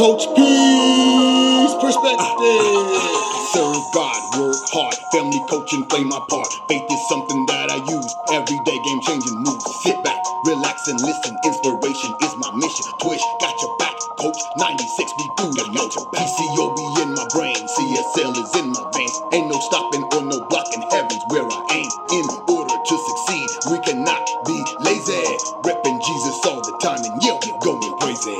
Coach P's perspective. Serve God, work hard, family coaching, play my part. Faith is something that I use every day, game changing moves. Sit back, relax and listen. Inspiration is my mission. Twitch, got your back, coach. 96 be through the yo. PCOB in my brain, CSL is in my veins. Ain't no stopping or no blocking. Heaven's where I aim. In order to succeed, we cannot be lazy. Repping Jesus all the time, and yeah, we going crazy.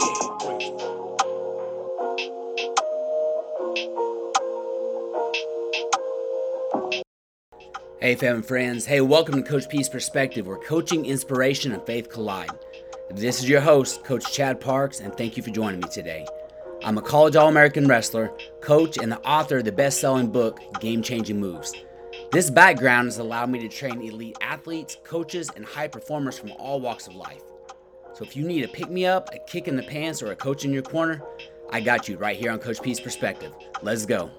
Hey fam and friends, hey, welcome to Coach P's Perspective, where coaching, inspiration, and faith collide. This is your host, Coach Chad Parks, and thank you for joining me today. I'm a college All-American wrestler, coach, and the author of the best-selling book, Game Changing Moves. This background has allowed me to train elite athletes, coaches, and high performers from all walks of life. So if you need a pick-me-up, a kick in the pants, or a coach in your corner, I got you right here on Coach P's Perspective. Let's go.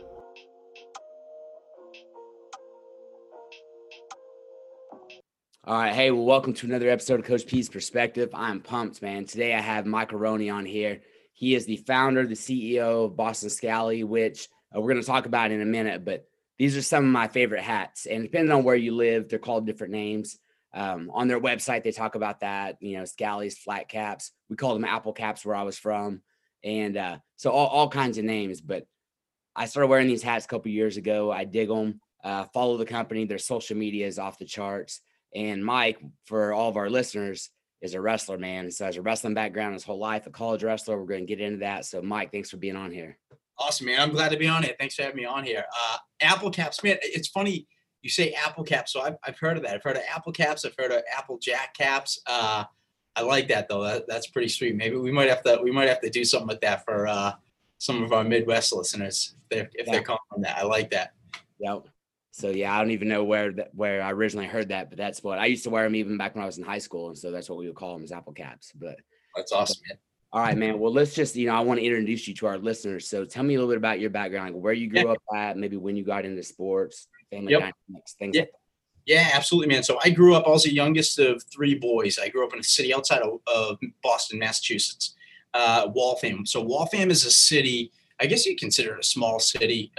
All right, hey, well, welcome to another episode of Coach P's Perspective. I'm pumped, man. Today I have Mike Aroney on here. He is the founder, the CEO of Boston Scally, which we're going to talk about in a minute, but these are some of my favorite hats. And depending on where you live, they're called different names. On their website, they talk about that, Scallies, flat caps. We call them apple caps where I was from. And so all kinds of names. But I started wearing these hats a couple years ago. I dig them, follow the company. Their social media is off the charts. And Mike, for all of our listeners, is a wrestler, man. So has a wrestling background his whole life, a college wrestler. We're going to get into that. So Mike, thanks for being on here. Awesome, man. I'm glad to be on here. Thanks for having me on here. Apple caps, man. It's funny you say apple caps. So I've heard of that. I've heard of apple caps. I've heard of apple jack caps. I like that though. That's pretty sweet. Maybe we might have to do something with that for some of our Midwest listeners if they're calling on that. I like that. Yep. So yeah, I don't even know where I originally heard that, but that's what I used to wear them even back when I was in high school, and so that's what we would call them, as apple caps. But that's awesome, man. All right, man. Well, let's just I want to introduce you to our listeners. So tell me a little bit about your background, like where you grew up at, maybe when you got into sports, family dynamics, things like that. Yeah, absolutely, man. So I grew up. I was the youngest of three boys. I grew up in a city outside of Boston, Massachusetts, Waltham. So Waltham is a city. I guess you consider it a small city.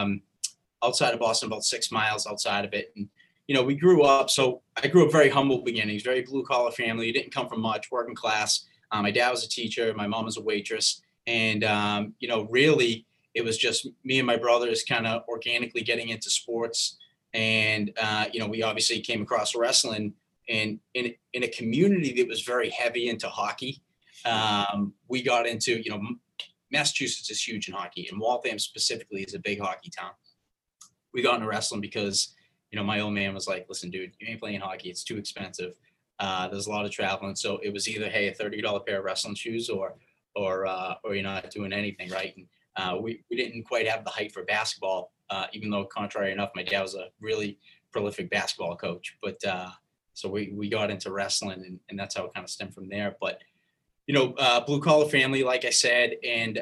Outside of Boston, about 6 miles outside of it. And, we grew up. So I grew up very humble beginnings, very blue collar family. Didn't come from much, working class. My dad was a teacher. My mom was a waitress. And, really it was just me and my brothers kind of organically getting into sports. And, we obviously came across wrestling and in a community that was very heavy into hockey. We got into, Massachusetts is huge in hockey, and Waltham specifically is a big hockey town. We got into wrestling because, my old man was like, listen, dude, you ain't playing hockey. It's too expensive. There's a lot of traveling. So it was either, hey, a $30 pair of wrestling shoes or you're not doing anything. Right. And we didn't quite have the height for basketball, even though contrary enough, my dad was a really prolific basketball coach. But so we got into wrestling and that's how it kind of stemmed from there. But, blue collar family, like I said, and,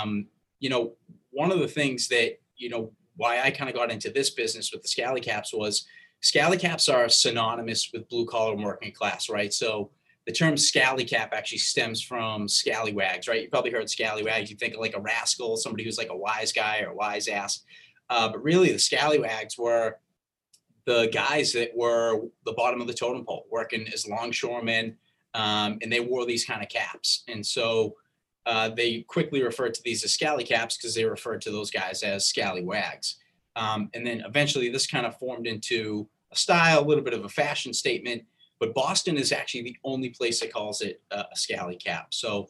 one of the things that, why I kind of got into this business with the Scally Caps was Scally Caps are synonymous with blue collar and working class, right? So the term Scally Cap actually stems from scallywags, right? You probably heard scallywags. You think of like a rascal, somebody who's like a wise guy or a wise ass. But really the scallywags were the guys that were the bottom of the totem pole, working as longshoremen, and they wore these kind of caps. And so they quickly referred to these as Scally Caps because they referred to those guys as scallywags. And then eventually this kind of formed into a style, a little bit of a fashion statement. But Boston is actually the only place that calls it a Scally Cap. So,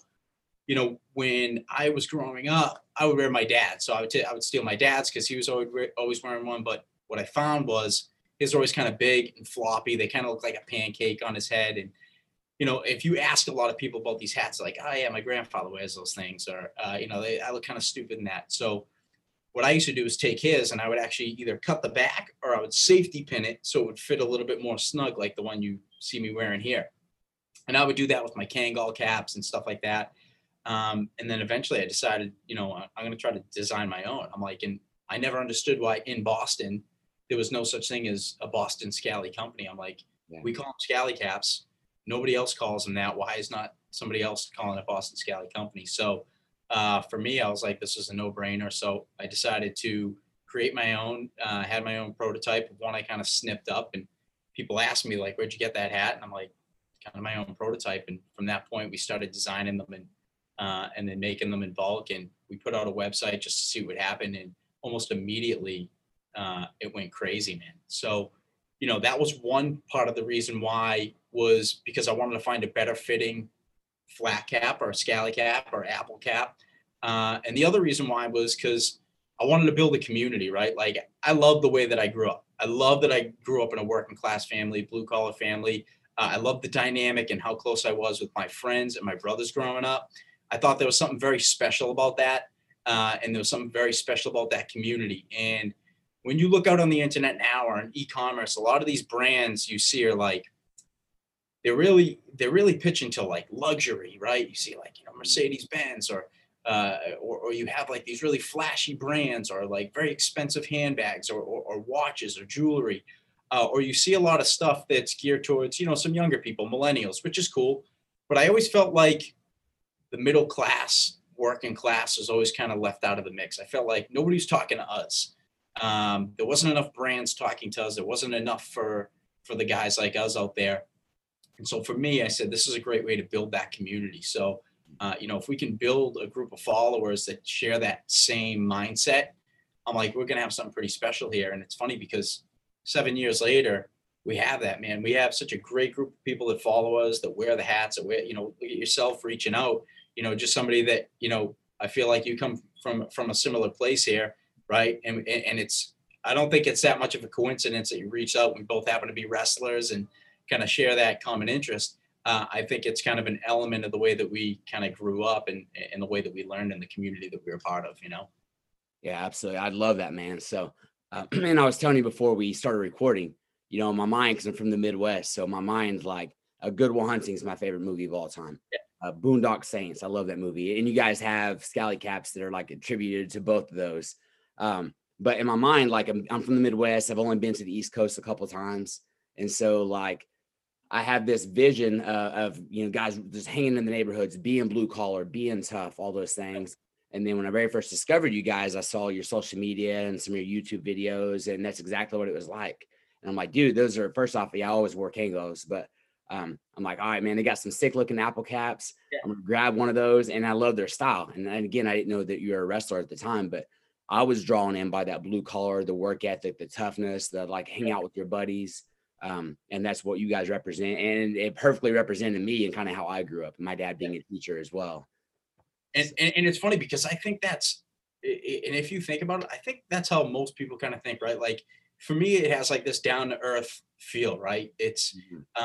when I was growing up, I would wear my dad's. So I would steal my dad's because he was always wearing one. But what I found was his were always kind of big and floppy. They kind of look like a pancake on his head. And if you ask a lot of people about these hats, like, oh yeah, my grandfather wears those things, or, I look kind of stupid in that. So what I used to do is take his and I would actually either cut the back or I would safety pin it so it would fit a little bit more snug, like the one you see me wearing here. And I would do that with my Kangol caps and stuff like that. And then eventually I decided, I'm going to try to design my own. I'm like, and I never understood why in Boston, there was no such thing as a Boston Scally company. I'm like, we call them Scally Caps. Nobody else calls them that. Why is not somebody else calling it Boston Scally company? So For me, I was like, this is a no-brainer. So I decided to create my own, had my own prototype of one I kind of snipped up. And people ask me like, where'd you get that hat? And I'm like, kind of my own prototype. And from that point, we started designing them and then making them in bulk. And we put out a website just to see what would happen. And almost immediately, it went crazy, man. So, that was one part of the reason why, was because I wanted to find a better fitting flat cap or scally cap or apple cap. And the other reason why was because I wanted to build a community, right? Like, I love the way that I grew up. I love that I grew up in a working class family, blue collar family. I love the dynamic and how close I was with my friends and my brothers growing up. I thought there was something very special about that. And there was something very special about that community. And when you look out on the internet now or in e-commerce, a lot of these brands you see are like, they're really pitching to like luxury, right? You see like, Mercedes Benz or you have like these really flashy brands or like very expensive handbags or watches or jewelry. Or you see a lot of stuff that's geared towards, some younger people, millennials, which is cool. But I always felt like the middle class, working class is always kind of left out of the mix. I felt like nobody's talking to us. There wasn't enough brands talking to us. There wasn't enough for the guys like us out there. And so for me, I said, this is a great way to build that community. So, if we can build a group of followers that share that same mindset, I'm like, we're going to have something pretty special here. And it's funny because 7 years later, we have that, man. We have such a great group of people that follow us, that wear the hats, that wear, look at yourself reaching out, just somebody that, I feel like you come from a similar place here. Right. And I don't think it's that much of a coincidence that you reached out. We both happen to be wrestlers and kind of share that common interest. I think it's kind of an element of the way that we kind of grew up and the way that we learned in the community that we were part of, Yeah, absolutely. I love that, man. So, and I was telling you before we started recording, in my mind, because I'm from the Midwest. So my mind's like, a Good Will Hunting is my favorite movie of all time. Yeah. Boondock Saints. I love that movie. And you guys have scally caps that are like attributed to both of those. But in my mind, like I'm from the Midwest. I've only been to the East Coast a couple of times. And so like, I have this vision of, guys just hanging in the neighborhoods, being blue collar, being tough, all those things. And then when I very first discovered you guys, I saw your social media and some of your YouTube videos, and that's exactly what it was like. And I'm like, dude, those are, first off, yeah, I always wore Kangos, but I'm like, all right, man, they got some sick looking apple caps. Yeah. I'm gonna grab one of those, and I love their style. And again, I didn't know that you were a wrestler at the time, but I was drawn in by that blue collar, the work ethic, the toughness, the like hang out with your buddies. And that's what you guys represent. And it perfectly represented me and kind of how I grew up, my dad being a teacher as well. And it's funny because I think and if you think about it, I think that's how most people kind of think, right? Like for me, it has like this down to earth feel, right? It's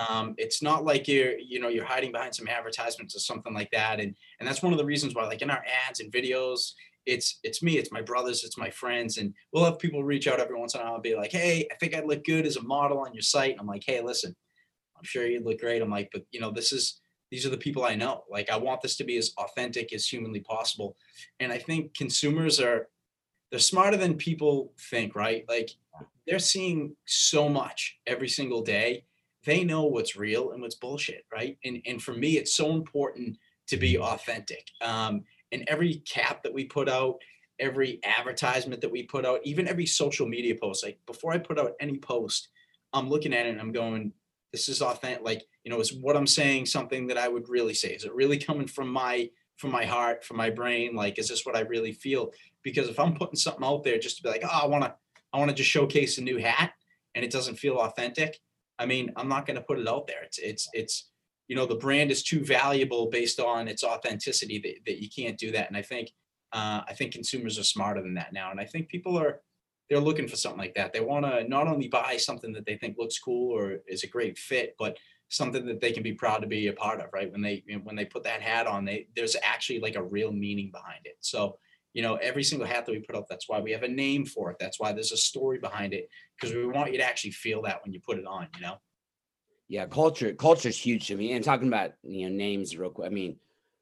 not like you're hiding behind some advertisements or something like that. And that's one of the reasons why, like in our ads and videos, it's me, it's my brothers, it's my friends. And we'll have people reach out every once in a while and be like, hey, I think I'd look good as a model on your site. And I'm like, hey, listen, I'm sure you'd look great. I'm like, but these are the people I know. Like, I want this to be as authentic as humanly possible. And I think consumers they're smarter than people think, right? Like they're seeing so much every single day. They know what's real and what's bullshit, right? And for me, it's so important to be authentic. And every cap that we put out, every advertisement that we put out, even every social media post, like before I put out any post, I'm looking at it and I'm going, this is authentic. Like, is what I'm saying something that I would really say? Is it really coming from my heart, from my brain? Like, is this what I really feel? Because if I'm putting something out there just to be like, oh, I want to just showcase a new hat and it doesn't feel authentic, I mean, I'm not going to put it out there. It's the brand is too valuable based on its authenticity that you can't do that. And I think consumers are smarter than that now. And I think people they're looking for something like that. They want to not only buy something that they think looks cool or is a great fit, but something that they can be proud to be a part of, right? When they put that hat on, there's actually like a real meaning behind it. So, every single hat that we put up, that's why we have a name for it. That's why there's a story behind it, because we want you to actually feel that when you put it on, Yeah, culture is huge to me. And talking about names real quick, I mean,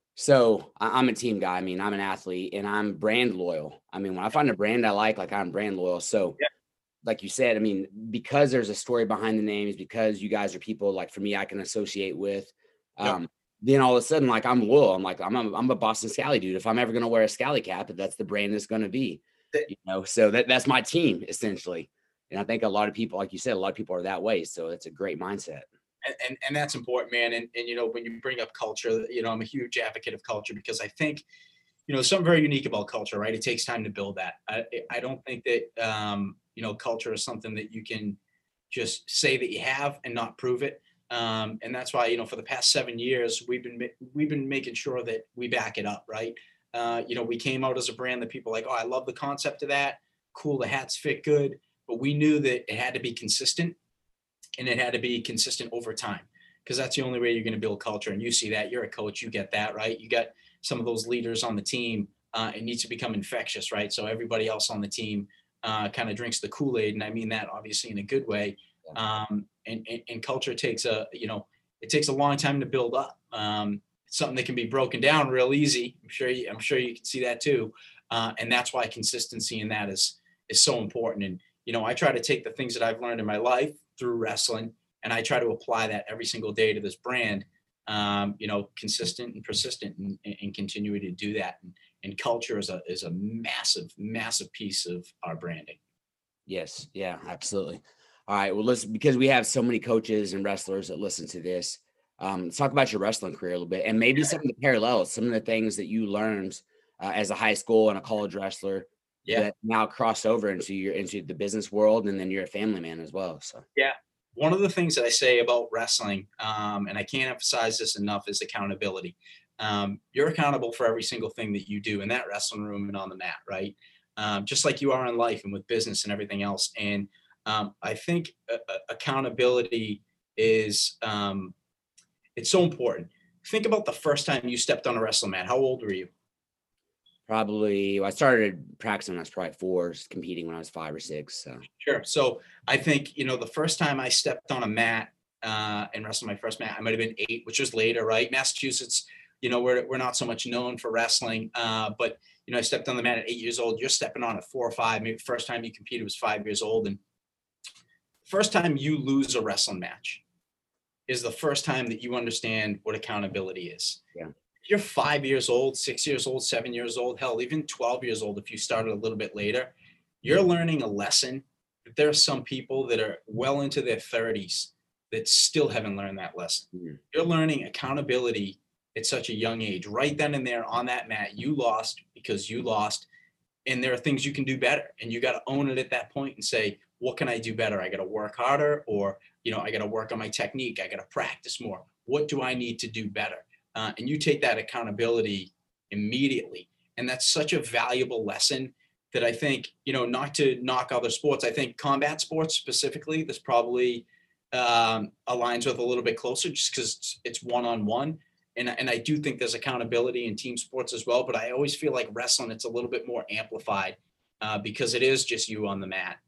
so I'm a team guy. I mean, I'm an athlete and I'm brand loyal. I mean, when I find a brand I like I'm brand loyal. So yeah. Like you said, I mean, because there's a story behind the names, because you guys are people like, for me, I can associate with. Yeah. then all of a sudden, like I'm loyal. I'm a Boston Scally dude. If I'm ever going to wear a Scally cap, that's the brand it's going to be, so that's my team essentially. And I think a lot of people, like you said, a lot of people are that way. So it's a great mindset. And that's important, man. And when you bring up culture, I'm a huge advocate of culture because I think, something very unique about culture, right? It takes time to build that. I don't think that, culture is something that you can just say that you have and not prove it. And that's why, for the past 7 years, we've been making sure that we back it up, right? We came out as a brand that people are like, oh, I love the concept of that. Cool. The hats fit good, but we knew that it had to be consistent and it had to be consistent over time because that's the only way you're going to build culture. And you see that. You're a coach. You get that, right? You got some of those leaders on the team. It needs to become infectious, right? So everybody else on the team kind of drinks the Kool-Aid. And I mean that obviously in a good way. And culture takes it takes a long time to build up. It's something that can be broken down real easy. I'm sure you can see that too. And that's why consistency in that is so important. And, I try to take the things that I've learned in my life through wrestling, and I try to apply that every single day to this brand, consistent and persistent and continue to do that. And culture is a massive, massive piece of our branding. Yes. Yeah, absolutely. All right. Well, listen, because we have so many coaches and wrestlers that listen to this, let's talk about your wrestling career a little bit and maybe some of the parallels, some of the things that you learned as a high school and a college wrestler that now cross over into the business world. And then you're a family man as well. So, yeah. One of the things that I say about wrestling, and I can't emphasize this enough, is accountability. You're accountable for every single thing that you do in that wrestling room and on the mat, right? Just like you are in life and with business and everything else. And I think accountability is it's so important. Think about the first time you stepped on a wrestling mat. How old were you? Probably, I started practicing when I was probably 4, competing when I was 5 or 6. So sure. So I think the first time I stepped on a mat and wrestled my first mat, I might have been 8, which was later, right? Massachusetts, we're not so much known for wrestling, but I stepped on the mat at 8 years old. You're stepping on at 4 or 5. Maybe the first time you competed was 5 years old, and first time you lose a wrestling match is the first time that you understand what accountability is. Yeah. If you're 5 years old, 6 years old, 7 years old, hell, even 12 years old, if you started a little bit later, you're learning a lesson that there are some people that are well into their 30s that still haven't learned that lesson. Mm-hmm. You're learning accountability at such a young age. Right then and there on that mat, you lost because you lost, and there are things you can do better. And you got to own it at that point and say, what can I do better? I got to work harder, or, I got to work on my technique. I got to practice more. What do I need to do better? And you take that accountability immediately. And that's such a valuable lesson that I think, not to knock other sports, I think combat sports specifically, this probably aligns with a little bit closer just because it's one-on-one. And I do think there's accountability in team sports as well, but I always feel like wrestling, it's a little bit more amplified because it is just you on the mat.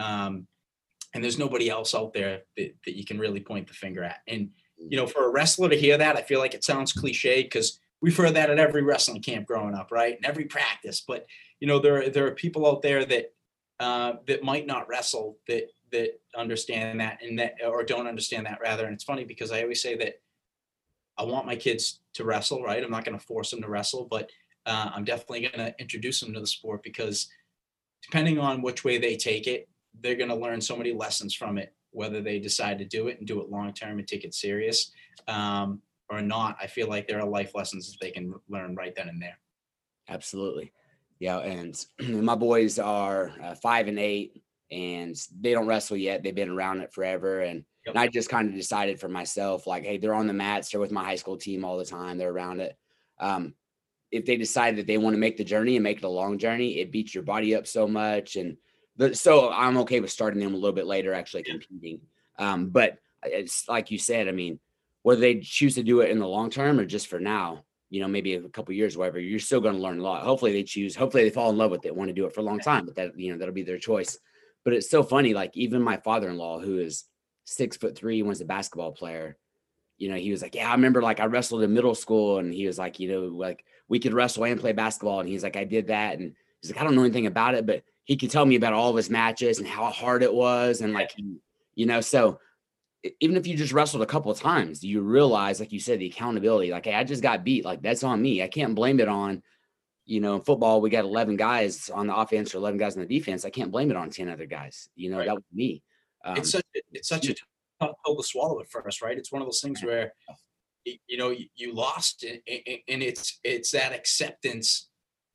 And there's nobody else out there that you can really point the finger at. And, for a wrestler to hear that, I feel like it sounds cliche because we've heard that at every wrestling camp growing up, right? And every practice. But, there are people out there that that might not wrestle that understand that or don't understand that rather. And it's funny because I always say that I want my kids to wrestle, right? I'm not going to force them to wrestle, but I'm definitely going to introduce them to the sport because depending on which way they take it, they're going to learn so many lessons from it, whether they decide to do it and do it long-term and take it serious or not. I feel like there are life lessons that they can learn right then and there. Absolutely. Yeah. And my boys are 5 and 8 and they don't wrestle yet. They've been around it forever. And I just kind of decided for myself, like, hey, they're on the mats. They're with my high school team all the time. They're around it. If they decide that they want to make the journey and make it a long journey, it beats your body up so much. And so I'm okay with starting them a little bit later, actually competing. But it's like you said, I mean, whether they choose to do it in the long term or just for now, maybe a couple of years, whatever, you're still going to learn a lot. Hopefully they fall in love with it, want to do it for a long time, but that'll be their choice. But it's so funny. Like even my father-in-law, who is 6'3", was a basketball player, he was like, yeah, I remember like I wrestled in middle school, and he was like, like we could wrestle and play basketball. And he's like, I did that. And he's like, I don't know anything about it, but he could tell me about all of his matches and how hard it was. And like, so even if you just wrestled a couple of times, you realize, like you said, the accountability. Like, hey, I just got beat. Like, that's on me. I can't blame it on, in football, we got 11 guys on the offense or 11 guys on the defense. I can't blame it on 10 other guys. Right. That was me. It's such a tough pill to swallow at first, right? It's one of those things where, you lost it, and it's that acceptance.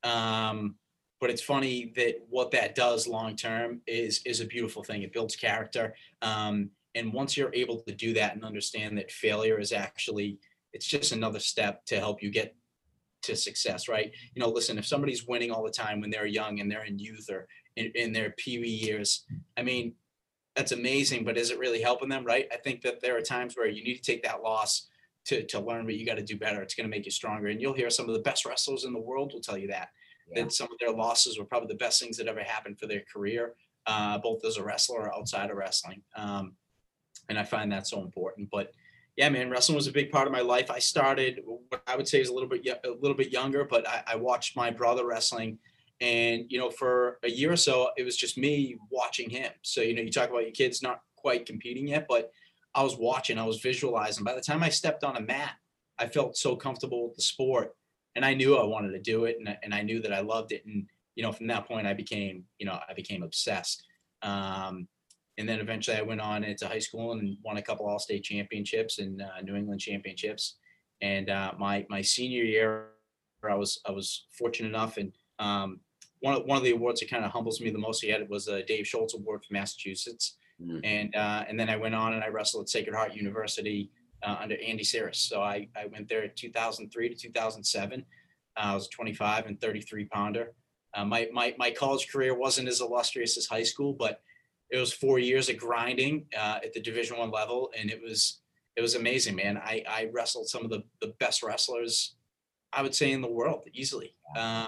But it's funny that what that does long term is a beautiful thing. It builds character. And once you're able to do that and understand that failure is actually, it's just another step to help you get to success, right? Listen, if somebody's winning all the time when they're young and they're in youth or in their peewee years, I mean, that's amazing, but is it really helping them, right? I think that there are times where you need to take that loss to learn, but you got to do better. It's going to make you stronger. And you'll hear some of the best wrestlers in the world will tell you that some of their losses were probably the best things that ever happened for their career, both as a wrestler or outside of wrestling. And I find that so important. But yeah, man, wrestling was a big part of my life. I started what I would say is a little bit younger, but I watched my brother wrestling. And, for a year or so, it was just me watching him. So, you talk about your kids not quite competing yet, but I was watching, I was visualizing. By the time I stepped on a mat, I felt so comfortable with the sport, and I knew I wanted to do it. And I knew that I loved it. And, from that point I became obsessed. And then eventually I went on into high school and won a couple all-state championships and New England championships. And my senior year, I was fortunate enough, and one of the awards that kind of humbles me the most he had was a Dave Schultz Award for Massachusetts. And then I went on and I wrestled at Sacred Heart University under Andy Saris. So I went there in 2003 to 2007. I was a 25 and 33 pounder. My college career wasn't as illustrious as high school, but it was 4 years of grinding at the Division I level, and it was amazing, man. I wrestled some of the best wrestlers, I would say, in the world easily.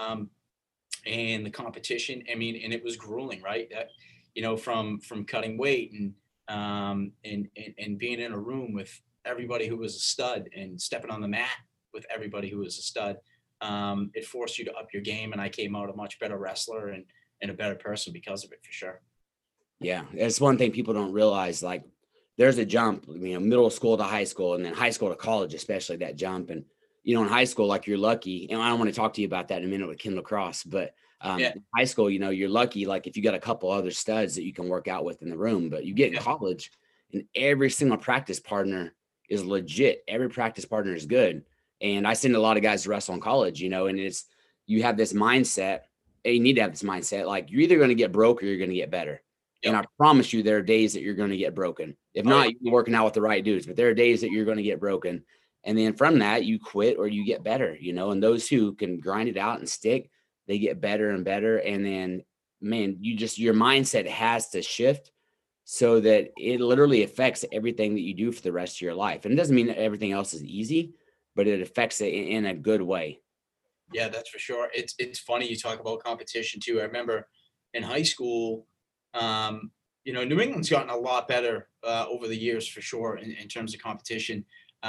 And the competition, I mean, and it was grueling, right? From cutting weight and being in a room with everybody who was a stud and stepping on the mat with everybody who was a stud. It forced you to up your game, and I came out a much better wrestler and a better person because of it, for sure. Yeah, it's one thing people don't realize. Like, there's a jump, middle school to high school, and then high school to college, especially that jump. And in high school, like, you're lucky, and I don't want to talk to you about that in a minute with Ken Lacrosse, but in high school, you're lucky, like, if you got a couple other studs that you can work out with in the room. But you get in college, and every single practice partner is legit. Every practice partner is good. And I send a lot of guys to wrestle in college, and you have this mindset. And you need to have this mindset, like, you're either going to get broke or you're going to get better. And I promise you, there are days that you're going to get broken. If not, you're working out with the right dudes, but there are days that you're going to get broken. And then from that, you quit or you get better, and those who can grind it out and stick, they get better and better. And then, man, your mindset has to shift so that it literally affects everything that you do for the rest of your life. And it doesn't mean that everything else is easy, but it affects it in a good way. Yeah, that's for sure. It's funny you talk about competition too. I remember in high school, New England's gotten a lot better over the years, for sure, in terms of competition.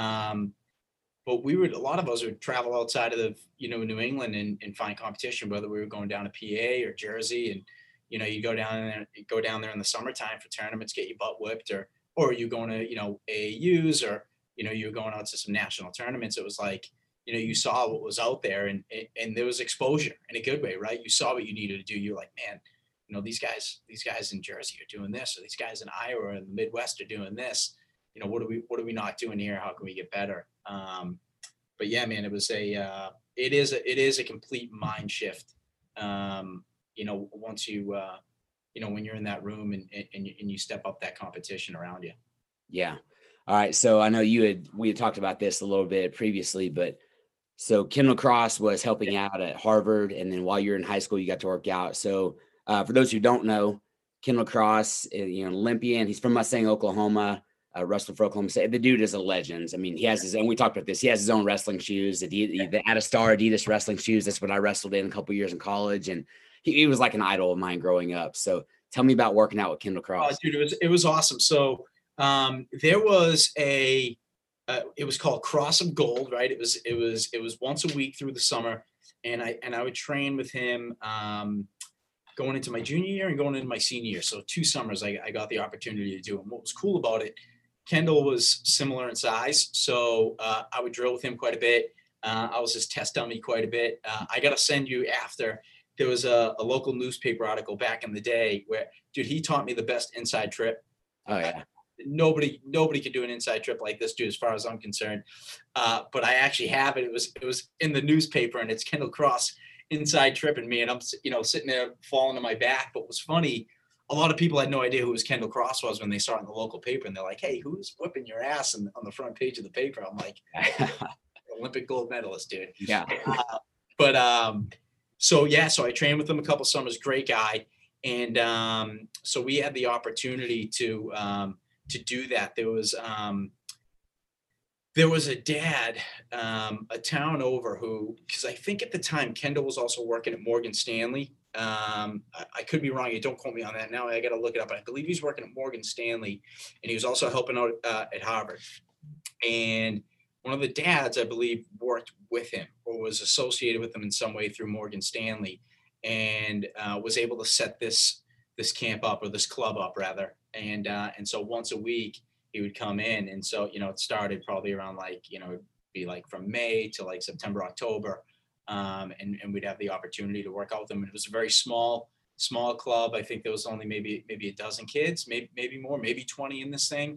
But a lot of us would travel outside of New England and find competition, whether we were going down to PA or Jersey, and you go down there in the summertime for tournaments, get your butt whipped, or you going to AAUs, or you were going out to some national tournaments. It was like you saw what was out there, and there was exposure in a good way, right? You saw what you needed to do. You're like, man, these guys in Jersey are doing this, or these guys in Iowa or in the Midwest are doing this. What are we not doing here? How can we get better? But yeah, man, it is a complete mind shift. Once you, when you're in that room and you step up that competition around you. Yeah. All right. So I know we had talked about this a little bit previously, but so Ken Lacrosse was helping out at Harvard. And then while you're in high school, you got to work out. So for those who don't know, Ken Lacrosse, Olympian, he's from Mustang, Oklahoma, wrestled for Oklahoma State. The dude is a legend. I mean, he has his own, we talked about this. He has his own wrestling shoes, the Adistar Adidas wrestling shoes. That's what I wrestled in a couple years in college. And he was like an idol of mine growing up. So tell me about working out with Ken Lacrosse. Dude, it was awesome. So there was it was called Cross of Gold, right? It was once a week through the summer. And I would train with him going into my junior year and going into my senior year. So 2 summers I got the opportunity to do it. And what was cool about it, Kendall was similar in size, so I would drill with him quite a bit. I was his test dummy quite a bit. I got to send you after. There was a local newspaper article back in the day where, dude, he taught me the best inside trip. Oh yeah. Nobody could do an inside trip like this, dude, as far as I'm concerned. But I actually have it. It was in the newspaper, and it's Kendall Cross inside tripping me, and I'm sitting there falling on my back. But what's funny, a lot of people had no idea who was Kendall Cross was when they saw it in the local paper, and they're like, "Hey, who's whipping your ass?" on the front page of the paper. I'm like, Olympic gold medalist, dude. Yeah. So I trained with him a couple summers. Great guy, and so we had the opportunity to do that. There was a dad, a town over, who, because I think at the time Kendall was also working at Morgan Stanley. I could be wrong. Don't quote me on that. Now I got to look it up. I believe he's working at Morgan Stanley, and he was also helping out at Harvard. And one of the dads, I believe, worked with him or was associated with him in some way through Morgan Stanley, and was able to set this camp up, or this club up rather. And so once a week he would come in. And so, it started probably around it'd be like from May to like September, October. And we'd have the opportunity to work out with them. And it was a very small club. I think there was only maybe a dozen kids, maybe more, maybe 20 in this thing.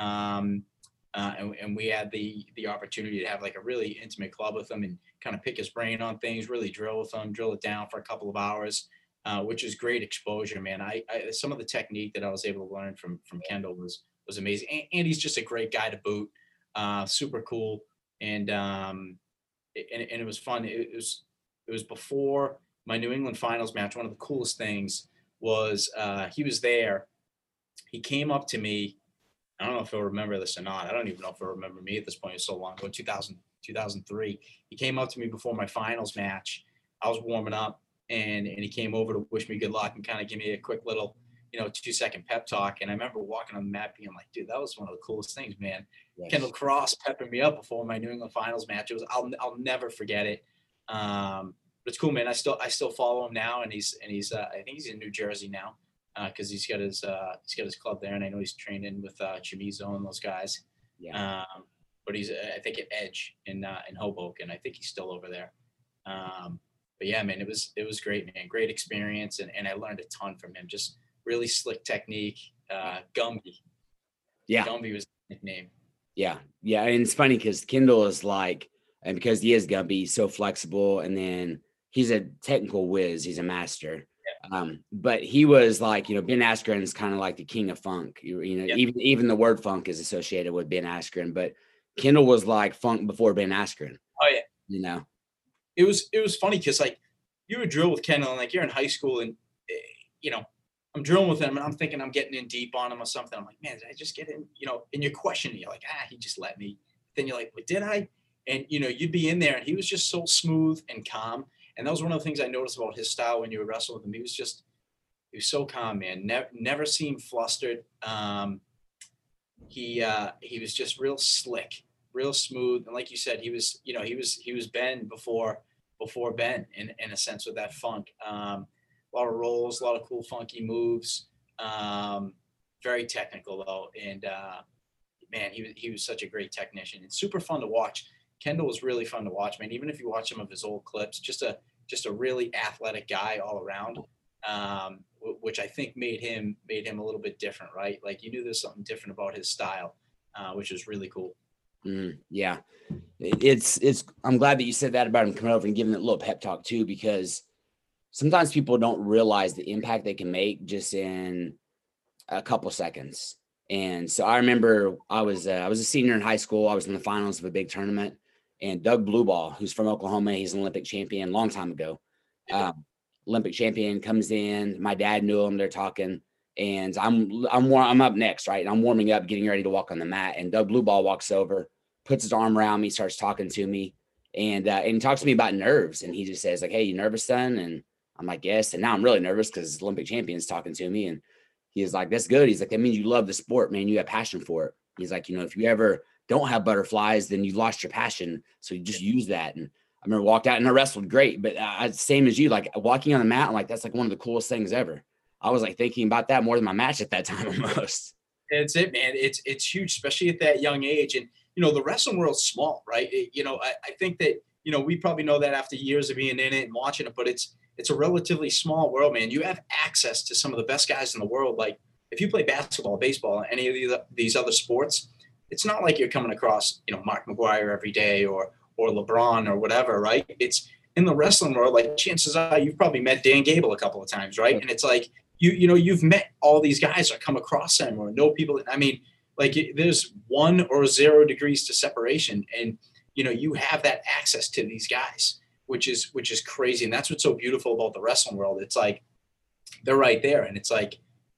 And we had the opportunity to have like a really intimate club with him and kind of pick his brain on things, really drill with him, drill it down for a couple of hours, which is great exposure, man. I some of the technique that I was able to learn from Kendall was amazing. And he's just a great guy to boot, super cool. And it was fun. It was before my New England finals match. One of the coolest things was he was there. He came up to me. I don't know if he'll remember this or not. I don't even know if he'll remember me at this point. It's so long ago, 2003. He came up to me before my finals match. I was warming up, and he came over to wish me good luck and kind of give me a quick little, 2-second pep talk. And I remember walking on the mat being like, dude, that was one of the coolest things, man. Yes. Kendall Cross pepping me up before my New England finals match. I'll never forget it. But it's cool, man. I still follow him now, and he's I think he's in New Jersey now. Because he's got his club there, and I know he's training with Chamizo and those guys. Yeah. But he's I think at Edge in Hoboken. I think he's still over there. But yeah, man, it was great, man. Great experience, and I learned a ton from him. Just really slick technique. Gumby. Yeah. Gumby was the nickname. Yeah, and it's funny because Kendall is and because he is Gumby, he's so flexible, and then he's a technical whiz. He's a master. But he was Ben Askren's kind of like the king of funk. Even the word funk is associated with Ben Askren, but Kendall was like funk before Ben Askren. Oh yeah. It was funny because you would drill with Kendall, and you're in high school, and I'm drilling with him, and I'm thinking I'm getting in deep on him or something. I'm like, man, did I just get in? And you're questioning. You're like, he just let me. Then you're like, well, did I? And you'd be in there, and he was just so smooth and calm. And that was one of the things I noticed about his style when you would wrestle with him. He was so calm, man. Never seemed flustered. He was just real slick, real smooth. And like you said, he was Ben before Ben in a sense with that funk. A lot of rolls, a lot of cool funky moves. Very technical though. And man, he was such a great technician and super fun to watch. Kendall was really fun to watch, man. Even if you watch some of his old clips, just a really athletic guy all around, which I think made him a little bit different, right? Like you knew there's something different about his style, which was really cool. Yeah, it's. I'm glad that you said that about him coming over and giving that little pep talk too, because sometimes people don't realize the impact they can make just in a couple seconds. And so I remember I was a senior in high school. I was in the finals of a big tournament. And Doug Blueball, who's from Oklahoma, he's an Olympic champion long time ago. Olympic champion comes in. My dad knew him. They're talking, and I'm up next, right? And I'm warming up, getting ready to walk on the mat. And Doug Blueball walks over, puts his arm around me, starts talking to me, and he talks to me about nerves. And he just says like, "Hey, you nervous, son?" And I'm like, "Yes." And now I'm really nervous because Olympic champion's talking to me, and he's like, "That's good." He's like, "That means you love the sport, man. You have passion for it." He's like, "If you ever don't have butterflies, then you lost your passion. So you just use that." And I remember walked out and I wrestled great, but same as you, walking on the mat, that's one of the coolest things ever. I was thinking about that more than my match at that time almost. It's it, man. It's huge, especially at that young age. And the wrestling world's small, right? I think that we probably know that after years of being in it and watching it, but it's a relatively small world, man. You have access to some of the best guys in the world. Like if you play basketball, baseball, any of these other sports, it's not like you're coming across Mark McGuire every day or LeBron or whatever, right? It's in the wrestling world. Like chances are you've probably met Dan Gable a couple of times, right? And it's like you've met all these guys or come across them or know people. I mean, like there's 1 or 0 degrees to separation, and you have that access to these guys, which is crazy. And that's what's so beautiful about the wrestling world. It's like they're right there, and it's like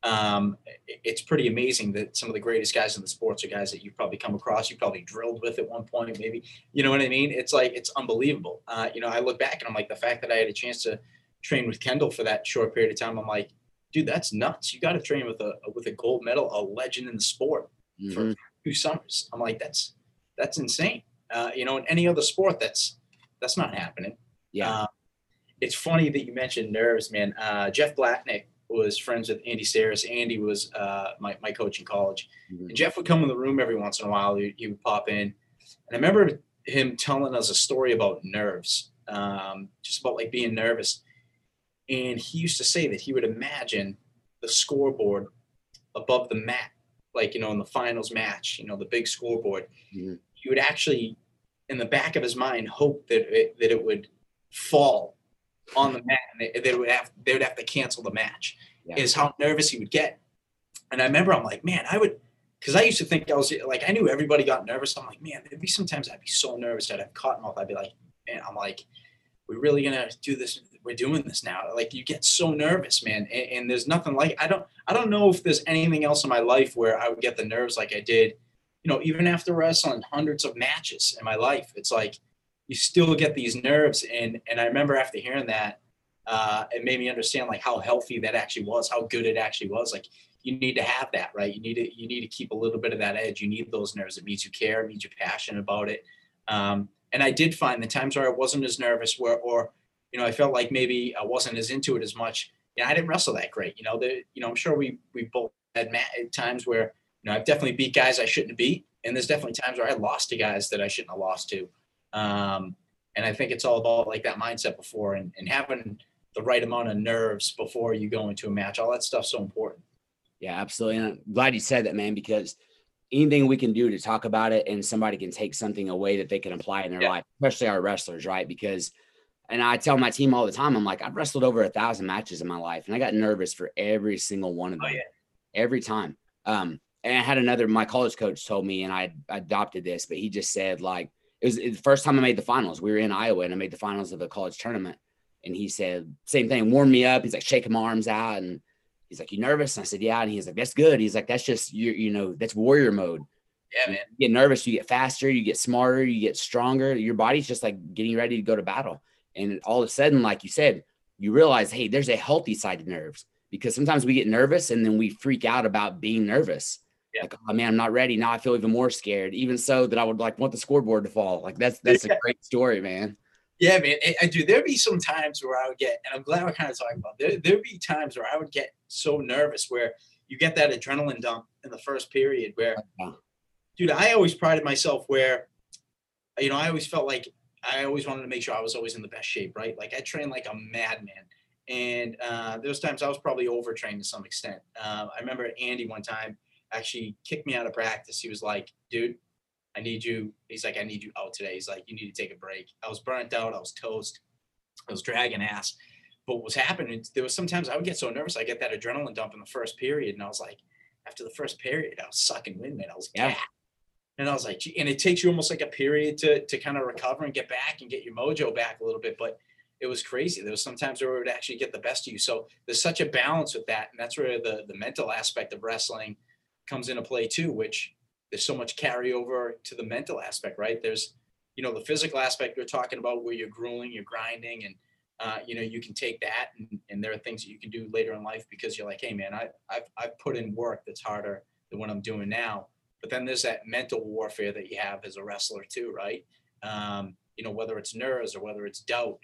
it's pretty amazing that some of the greatest guys in the sports are guys that you've probably come across, you probably drilled with at one point, maybe. You know what I mean? It's like it's unbelievable. I look back and I'm like, the fact that I had a chance to train with Kendall for that short period of time, I'm like, dude, that's nuts. You got to train with a gold medal, a legend in the sport for 2 summers. I'm like, that's insane. In any other sport, that's not happening. Yeah. It's funny that you mentioned nerves, man. Jeff Blatnick was friends with Andy Saris. Andy was my coach in college. And Jeff would come in the room every once in a while. He would pop in. And I remember him telling us a story about nerves, just about like being nervous. And he used to say that he would imagine the scoreboard above the mat, like, in the finals match, the big scoreboard. He would actually, in the back of his mind, hope that it would fall on the mat and they would have to cancel the match. Is how nervous he would get. And I remember I'm like, man, because I used to think I knew everybody got nervous. I'm like, man, there'd be sometimes I'd be so nervous that I'd have cotton mouth. I'd be like, man, I'm like, we're really gonna do this. We're doing this now. Like you get so nervous, man. And there's nothing like, I don't know if there's anything else in my life where I would get the nerves like I did, even after wrestling hundreds of matches in my life. It's like, you still get these nerves. And I remember after hearing that, it made me understand like how healthy that actually was, how good it actually was. Like you need to have that, right? You need to keep a little bit of that edge. You need those nerves. It means you care, it means you're passionate about it. And I did find the times where I wasn't as nervous or I felt like maybe I wasn't as into it as much. I didn't wrestle that great. I'm sure we both had times where, I've definitely beat guys I shouldn't have beat. And there's definitely times where I lost to guys that I shouldn't have lost to. And I think it's all about like that mindset before and having the right amount of nerves before you go into a match. All that stuff's so important. Yeah, absolutely. And I'm glad you said that, man, because anything we can do to talk about it and somebody can take something away that they can apply in their life, especially our wrestlers, right? Because, and I tell my team all the time, I'm like, I've wrestled over 1,000 matches in my life and I got nervous for every single one of them, every time. And I had my college coach told me, and I adopted this, but he just said like, it was the first time I made the finals. We were in Iowa and I made the finals of the college tournament. And he said, same thing, warm me up. He's like shaking my arms out. And he's like, you nervous? And I said, yeah. And he's like, that's good. He's like, that's just, that's warrior mode. Yeah, man. You get nervous, you get faster, you get smarter, you get stronger. Your body's just like getting ready to go to battle. And all of a sudden, like you said, you realize, hey, there's a healthy side to nerves, because sometimes we get nervous and then we freak out about being nervous. Yeah. Like, oh man, I'm not ready. Now I feel even more scared, even so that I would like want the scoreboard to fall. Like that's a great story, man. Yeah, man. I do. There'd be some times where I would get, and I'm glad we're kind of talking about, there'd be times where I would get so nervous where you get that adrenaline dump in the first period where, dude, I always prided myself where, I always felt like I always wanted to make sure I was always in the best shape, right? Like I trained like a madman. And those times I was probably overtrained to some extent. I remember Andy one time actually kicked me out of practice. He was like, dude, I need you. He's like, I need you out today. He's like, you need to take a break. I was burnt out. I was toast. I was dragging ass. But what was happening, there was sometimes I would get so nervous. I get that adrenaline dump in the first period. And I was like, after the first period, I was sucking wind, man. I was gassed. And I was like, and it takes you almost like a period to kind of recover and get back and get your mojo back a little bit. But it was crazy. There was some times where it would actually get the best of you. So there's such a balance with that. And that's where the mental aspect of wrestling comes into play too, which there's so much carryover to the mental aspect, right? There's, the physical aspect we're talking about where you're grueling, you're grinding, and, you can take that and there are things that you can do later in life because you're like, hey man, I've put in work that's harder than what I'm doing now. But then there's that mental warfare that you have as a wrestler too, right? Whether it's nerves or whether it's doubt,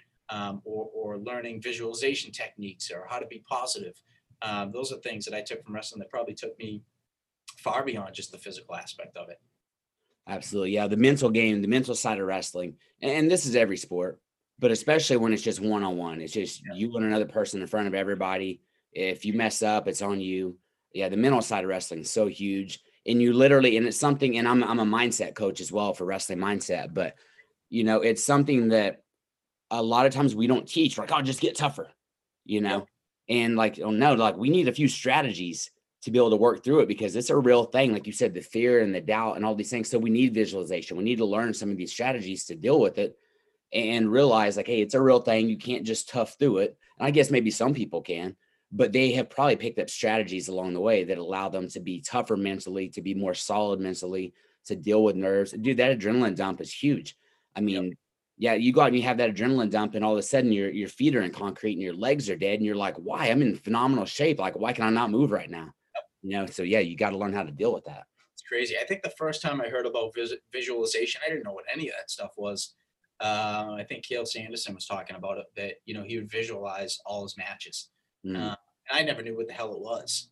or learning visualization techniques or how to be positive. Those are things that I took from wrestling that probably took me far beyond just the physical aspect of it. Absolutely. Yeah. The mental game, the mental side of wrestling. And this is every sport, but especially when it's just one-on-one. It's just you and another person in front of everybody. If you mess up, it's on you. Yeah. The mental side of wrestling is so huge. And you literally, and it's something, and I'm a mindset coach as well for wrestling mindset, but it's something that a lot of times we don't teach. Like, oh, just get tougher, Yep. and like, oh no, like we need a few strategies to be able to work through it because it's a real thing. Like you said, the fear and the doubt and all these things. So we need visualization. We need to learn some of these strategies to deal with it and realize like, hey, it's a real thing. You can't just tough through it. And I guess maybe some people can, but they have probably picked up strategies along the way that allow them to be tougher mentally, to be more solid mentally, to deal with nerves. Dude, that adrenaline dump is huge. I mean, Yep. yeah, you go out and you have that adrenaline dump, and all of a sudden your feet are in concrete and your legs are dead, and you're like, why? I'm in phenomenal shape. Like, why can I not move right now? So yeah, you got to learn how to deal with that. It's crazy. I think the first time I heard about visualization, I didn't know what any of that stuff was. I think Cael Sanderson was talking about it, that, he would visualize all his matches. Mm. And I never knew what the hell it was.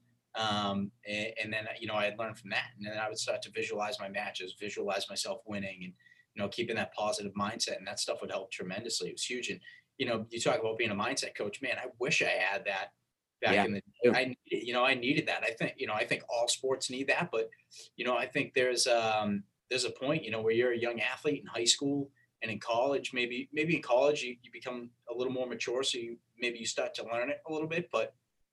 And then, I had learned from that. And then I would start to visualize my matches, visualize myself winning, and, keeping that positive mindset. And that stuff would help tremendously. It was huge. And, you talk about being a mindset coach, man, I wish I had that back Yeah. in the day. I needed that. I think all sports need that, but, I think there's a point, where you're a young athlete in high school and in college, maybe in college you become a little more mature. So maybe you start to learn it a little bit, but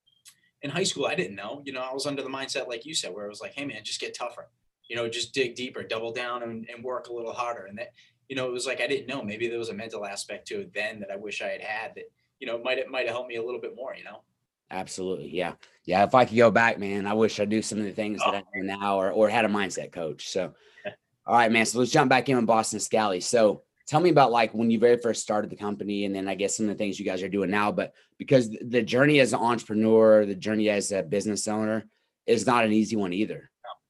in high school, I didn't know, I was under the mindset, like you said, where it was like, hey man, just get tougher, just dig deeper, double down and work a little harder. And that, it was like, I didn't know, maybe there was a mental aspect to it then that I wish I had that, might have helped me a little bit more. Absolutely. Yeah. Yeah. If I could go back, man, I wish I do some of the things that I do now or had a mindset coach. So, all right, man. So let's jump back in with Boston Scally. So tell me about like when you very first started the company and then I guess some of the things you guys are doing now, but because the journey as an entrepreneur, the journey as a business owner is not an easy one either.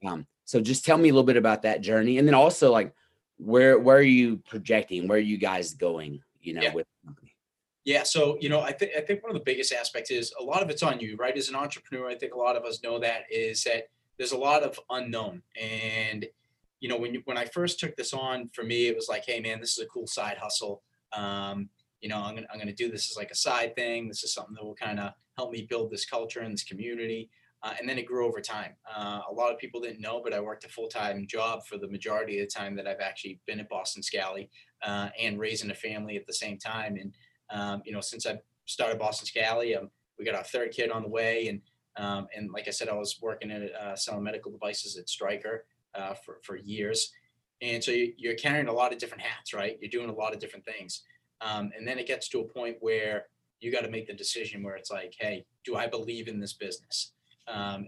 So just tell me a little bit about that journey. And then also like, where are you projecting? Where are you guys going, with the company? Yeah. So, I think one of the biggest aspects is a lot of it's on you, right? As an entrepreneur, I think a lot of us know that is that there's a lot of unknown. And, when I first took this on, for me, it was like, hey man, this is a cool side hustle. I'm going to do this as like a side thing. This is something that will kind of help me build this culture and this community. And then it grew over time. A lot of people didn't know, but I worked a full-time job for the majority of the time that I've actually been at Boston Scally, and raising a family at the same time. And, since I started Boston Scally, we got our third kid on the way. And like I said, I was working at selling medical devices at Stryker for years. And so you're carrying a lot of different hats, right? You're doing a lot of different things. And then it gets to a point where you got to make the decision where it's like, hey, do I believe in this business? And,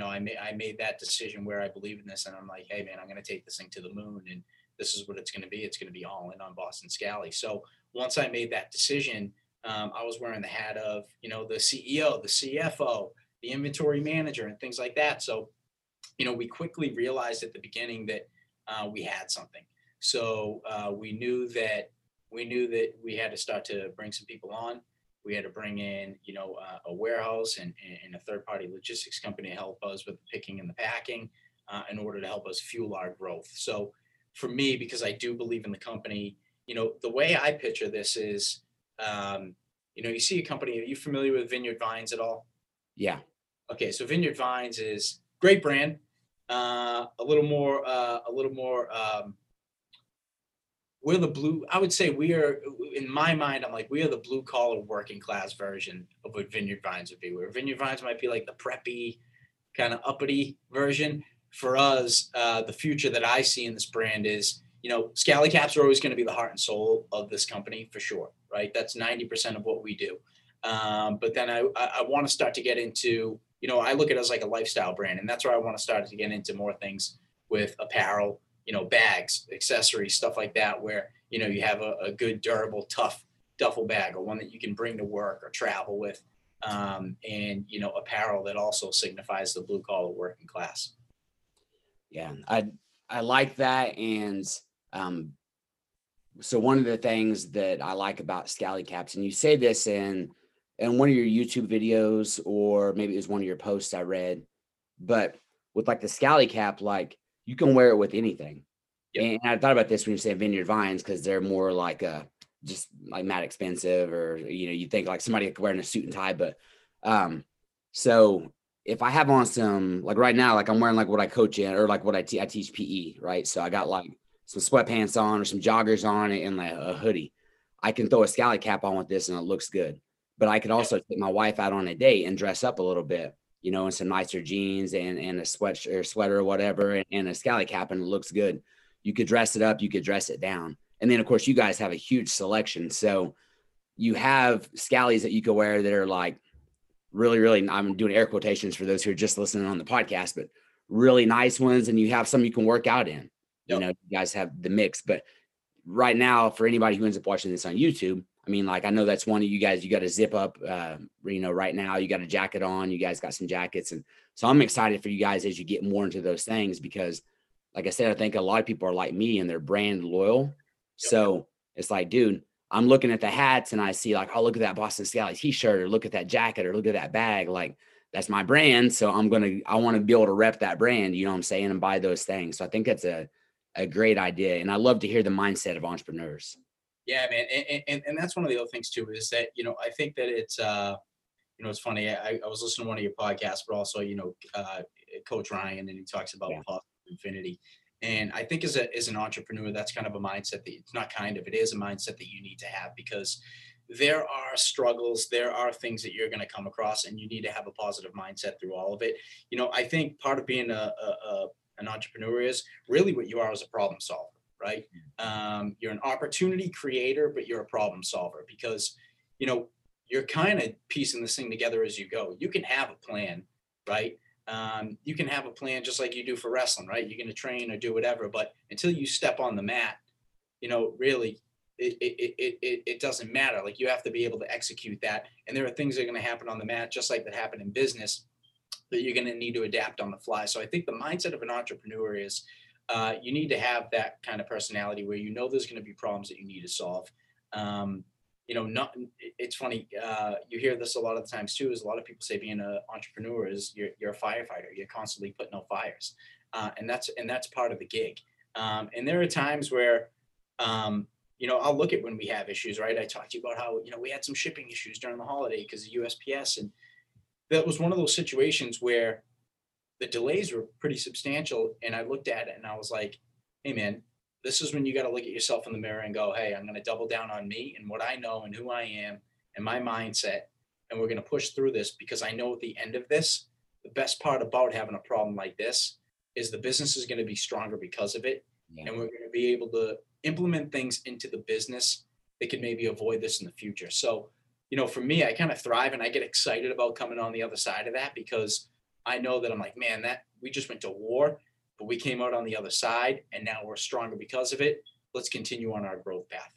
I made that decision where I believe in this, and I'm like, hey man, I'm going to take this thing to the moon, and this is what it's going to be. It's going to be all in on Boston Scally. So once I made that decision, I was wearing the hat of, the CEO, the CFO, the inventory manager, and things like that. So, we quickly realized at the beginning that we had something. So we knew that we had to start to bring some people on. We had to bring in, a warehouse and a third-party logistics company to help us with the picking and the packing, in order to help us fuel our growth. So for me, because I do believe in the company, the way I picture this is, you see a company. Are you familiar with Vineyard Vines at all? Yeah. Okay, so Vineyard Vines is great brand. A little more. We're the blue. I would say we are, in my mind, I'm like, we are the blue collar working class version of what Vineyard Vines would be. Where Vineyard Vines might be like the preppy, kind of uppity version. For us, the future that I see in this brand is, Scally caps are always going to be the heart and soul of this company for sure, right? That's 90% of what we do. But then I want to start to get into, I look at it as like a lifestyle brand, and that's where I want to start to get into more things with apparel, bags, accessories, stuff like that, where, you have a good, durable, tough duffel bag, or one that you can bring to work or travel with, and, apparel that also signifies the blue collar working class. Yeah, I like that. And so one of the things that I like about Scally caps, and you say this in one of your YouTube videos, or maybe it was one of your posts I read, but with like the Scally cap, like you can wear it with anything. Yep. And I thought about this when you say Vineyard Vines, because they're more like just like mad expensive, or you think like somebody wearing a suit and tie. But so if I have on some, like right now, like I'm wearing like what I coach in, or like what I teach PE, right? So I got like some sweatpants on or some joggers on and like a hoodie. I can throw a Scally cap on with this and it looks good. But I could also take my wife out on a date and dress up a little bit, in some nicer jeans and a sweater or whatever, and a Scally cap, and it looks good. You could dress it up, you could dress it down. And then of course you guys have a huge selection. So you have Scallies that you could wear that are like really, really, I'm doing air quotations for those who are just listening on the podcast, but really nice ones. And you have some you can work out in. Yep. You guys have the mix. But right now, for anybody who ends up watching this on YouTube, I mean, like, I know that's one of you guys, you got to zip up, right now you got a jacket on, you guys got some jackets. And so I'm excited for you guys as you get more into those things, because like I said, I think a lot of people are like me and they're brand loyal. Yep. So it's like, dude, I'm looking at the hats and I see like, oh, look at that Boston Scally t-shirt, or look at that jacket, or look at that bag. Like, that's my brand. So I want to be able to rep that brand, you know what I'm saying? And buy those things. So I think that's a great idea. And I love to hear the mindset of entrepreneurs. Yeah, man. And that's one of the other things too, is that, I think that it's, it's funny. I was listening to one of your podcasts, but also, Coach Ryan, and he talks about positive infinity. And I think as an entrepreneur, that's kind of a mindset that it's not kind of, it is a mindset that you need to have, because there are struggles, there are things that you're going to come across, and you need to have a positive mindset through all of it. I think part of being an entrepreneur is really what you are as a problem solver, right? You're an opportunity creator, but you're a problem solver, because, you're kind of piecing this thing together as you go. You can have a plan, right? You can have a plan just like you do for wrestling, right? You're going to train or do whatever, but until you step on the mat, really, it doesn't matter. Like, you have to be able to execute that. And there are things that are going to happen on the mat, just like that happen in business, that you're going to need to adapt on the fly. So I think the mindset of an entrepreneur is you need to have that kind of personality where there's going to be problems that you need to solve. It's funny. You hear this a lot of the times too, is a lot of people say being an entrepreneur is you're a firefighter. You're constantly putting out fires. And that's part of the gig. And there are times where, I'll look at when we have issues, right? I talked to you about how, we had some shipping issues during the holiday because of USPS. And that was one of those situations where the delays were pretty substantial. And I looked at it and I was like, hey man, this is when you got to look at yourself in the mirror and go, hey, I'm going to double down on me and what I know and who I am and my mindset. And we're going to push through this, because I know at the end of this, the best part about having a problem like this is the business is going to be stronger because of it. Yeah. And we're going to be able to implement things into the business that can maybe avoid this in the future. So, for me, I kind of thrive and I get excited about coming on the other side of that, because I know that I'm like, man, that we just went to war, but we came out on the other side and now we're stronger because of it. Let's continue on our growth path.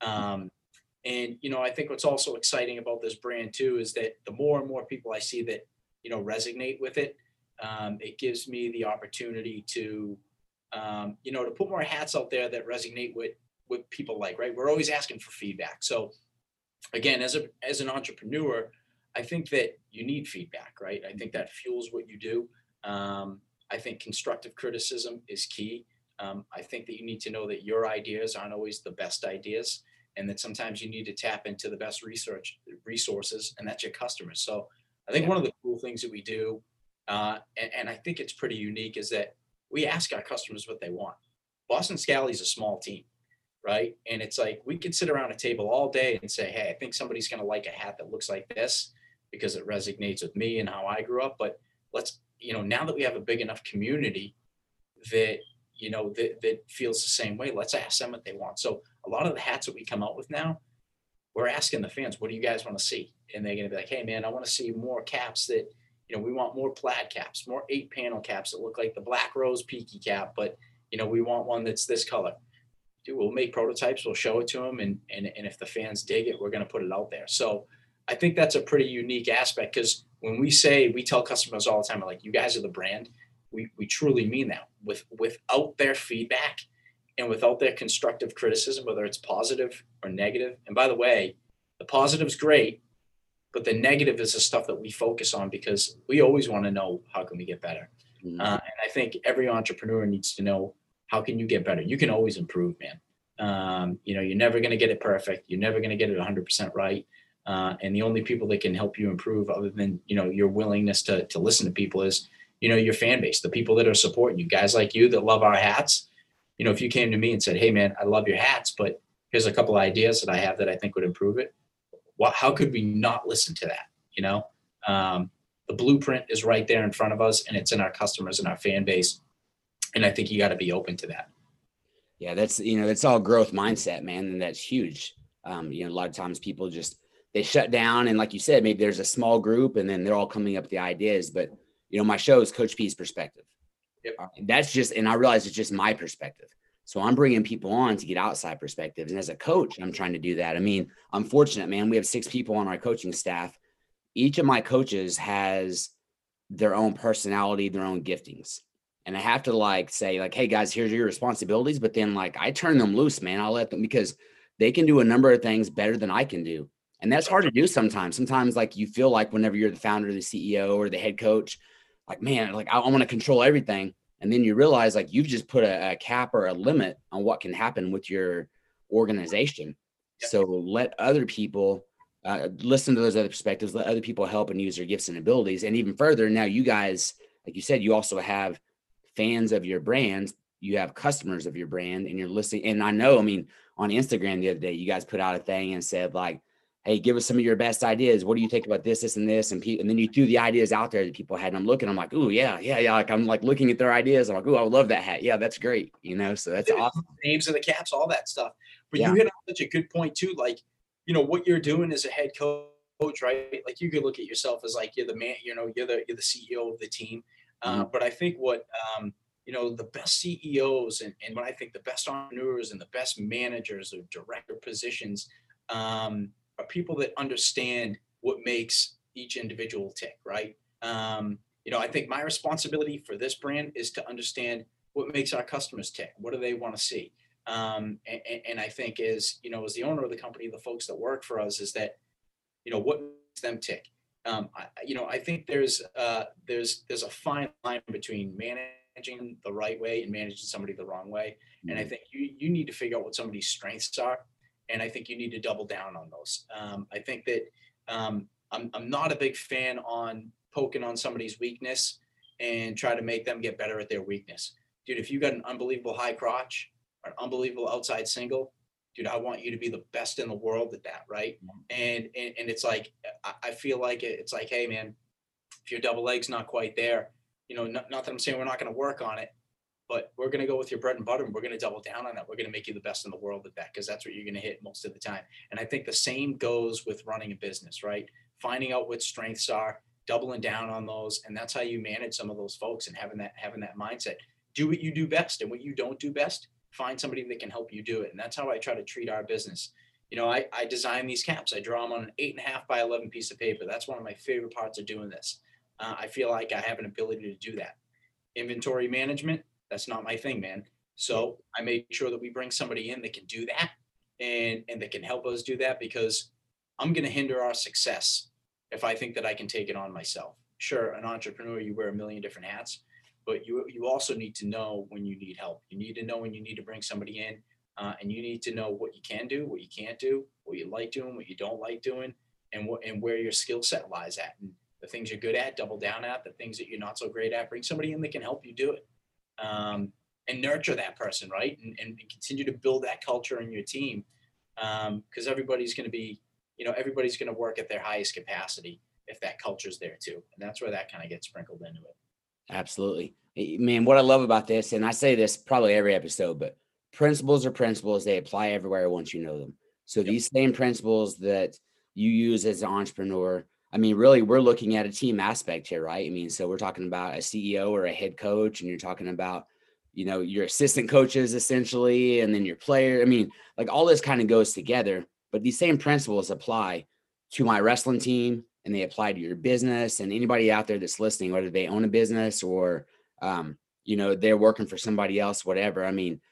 And I think what's also exciting about this brand too, is that the more and more people I see that, resonate with it, it gives me the opportunity to, to put more hats out there that resonate with people like, right? We're always asking for feedback. So again, as an entrepreneur, I think that you need feedback, right? I think that fuels what you do. I think constructive criticism is key. I think that you need to know that your ideas aren't always the best ideas, and that sometimes you need to tap into the best resources, and that's your customers. So I think one of the cool things that we do, and I think it's pretty unique, is that we ask our customers what they want. Boston Scally is a small team, right? And it's like, we can sit around a table all day and say, hey, I think somebody's going to like a hat that looks like this because it resonates with me and how I grew up. But let's, now that we have a big enough community that, that feels the same way, let's ask them what they want. So a lot of the hats that we come out with now, we're asking the fans, what do you guys want to see? And they're going to be like, hey man, I want to see more caps that, we want more plaid caps, more 8-panel caps that look like the Black Rose Peaky cap, but, we want one that's this color. Dude, we'll make prototypes, we'll show it to them. And if the fans dig it, we're going to put it out there. So I think that's a pretty unique aspect, because when we tell customers all the time, like, you guys are the brand, we truly mean that. Without their feedback and without their constructive criticism, whether it's positive or negative. And by the way, the positive's great, but the negative is the stuff that we focus on, because we always want to know, how can we get better? Mhm. And I think every entrepreneur needs to know, how can you get better? You can always improve, man. You're never going to get it perfect. You're never going to get it 100% right. And the only people that can help you improve, other than, your willingness to listen to people, is, your fan base, the people that are supporting you, guys like you that love our hats. If you came to me and said, hey man, I love your hats, but here's a couple of ideas that I have that I think would improve it. How could we not listen to that? The blueprint is right there in front of us, and it's in our customers and our fan base. And I think you got to be open to that. Yeah, that's all growth mindset, man. And that's huge. A lot of times people they shut down. And like you said, maybe there's a small group and then they're all coming up with the ideas. But, my show is Coach P's perspective. Yep. And I realize it's just my perspective. So I'm bringing people on to get outside perspectives. And as a coach, I'm trying to do that. I mean, I'm fortunate, man. We have 6 people on our coaching staff. Each of my coaches has their own personality, their own giftings. And I have to say, hey guys, here's your responsibilities. But then I turn them loose, man. I'll let them, because they can do a number of things better than I can do. And that's hard to do sometimes. Sometimes you feel like whenever you're the founder, the CEO, or the head coach, man, I want to control everything. And then you realize you've just put a cap or a limit on what can happen with your organization. Yep. So let other people listen to those other perspectives, let other people help and use their gifts and abilities. And even further, now you guys, like you said, you also have fans of your brand, you have customers of your brand, and you're listening. And I know, on Instagram the other day, you guys put out a thing and said hey, give us some of your best ideas. What do you think about this, this, and this? And then you threw the ideas out there that people had. And I'm looking, I'm ooh, yeah. I'm looking at their ideas. I'm ooh, I would love that hat. Yeah, that's great. So that's awesome. Names of the caps, all that stuff. But Yeah. You hit on such a good point too. What you're doing as a head coach, right? You could look at yourself as you're the man, you're the CEO of the team. Mhm. But I think what, the best CEOs and what I think the best entrepreneurs and the best managers or director positions, are people that understand what makes each individual tick, right? I think my responsibility for this brand is to understand what makes our customers tick. What do they want to see? And I think as the owner of the company, the folks that work for us, is that, what makes them tick. I think there's a fine line between managing the right way and managing somebody the wrong way. Mm-hmm. And I think you need to figure out what somebody's strengths are. And I think you need to double down on those. I think that I'm not a big fan on poking on somebody's weakness and try to make them get better at their weakness. Dude, if you got an unbelievable high crotch or an unbelievable outside single, dude, I want you to be the best in the world at that, right? And it's I feel like it's hey man, if your double leg's not quite there, not that I'm saying we're not going to work on it, but we're going to go with your bread and butter and we're going to double down on that. We're going to make you the best in the world at that, because that's what you're going to hit most of the time. And I think the same goes with running a business, right? Finding out what strengths are, doubling down on those. And that's how you manage some of those folks, and having that mindset. Do what you do best, and what you don't do best, find somebody that can help you do it. And that's how I try to treat our business. I design these caps. I draw them on an 8.5 by 11 piece of paper. That's one of my favorite parts of doing this. I feel like I have an ability to do that. Inventory management, that's not my thing, man. So I made sure that we bring somebody in that can do that, and that can help us do that, because I'm going to hinder our success if I think that I can take it on myself. Sure, an entrepreneur, you wear a million different hats, but you also need to know when you need help. You need to know when you need to bring somebody in, and you need to know what you can do, what you can't do, what you like doing, what you don't like doing, and where your skill set lies at. And the things you're good at, double down at. The things that you're not so great at, bring somebody in that can help you do it. And nurture that person, right? And continue to build that culture in your team, because everybody's going to be, everybody's going to work at their highest capacity if that culture's there too. And that's where that kind of gets sprinkled into it. Absolutely. Man, what I love about this, and I say this probably every episode, but principles are principles. They apply everywhere once you know them. So these same principles that you use as an entrepreneur, really, we're looking at a team aspect here, right? So we're talking about a CEO or a head coach, and you're talking about, your assistant coaches essentially, and then your player. All this kind of goes together, but these same principles apply to my wrestling team, and they apply to your business, and anybody out there that's listening, whether they own a business or, they're working for somebody else, whatever.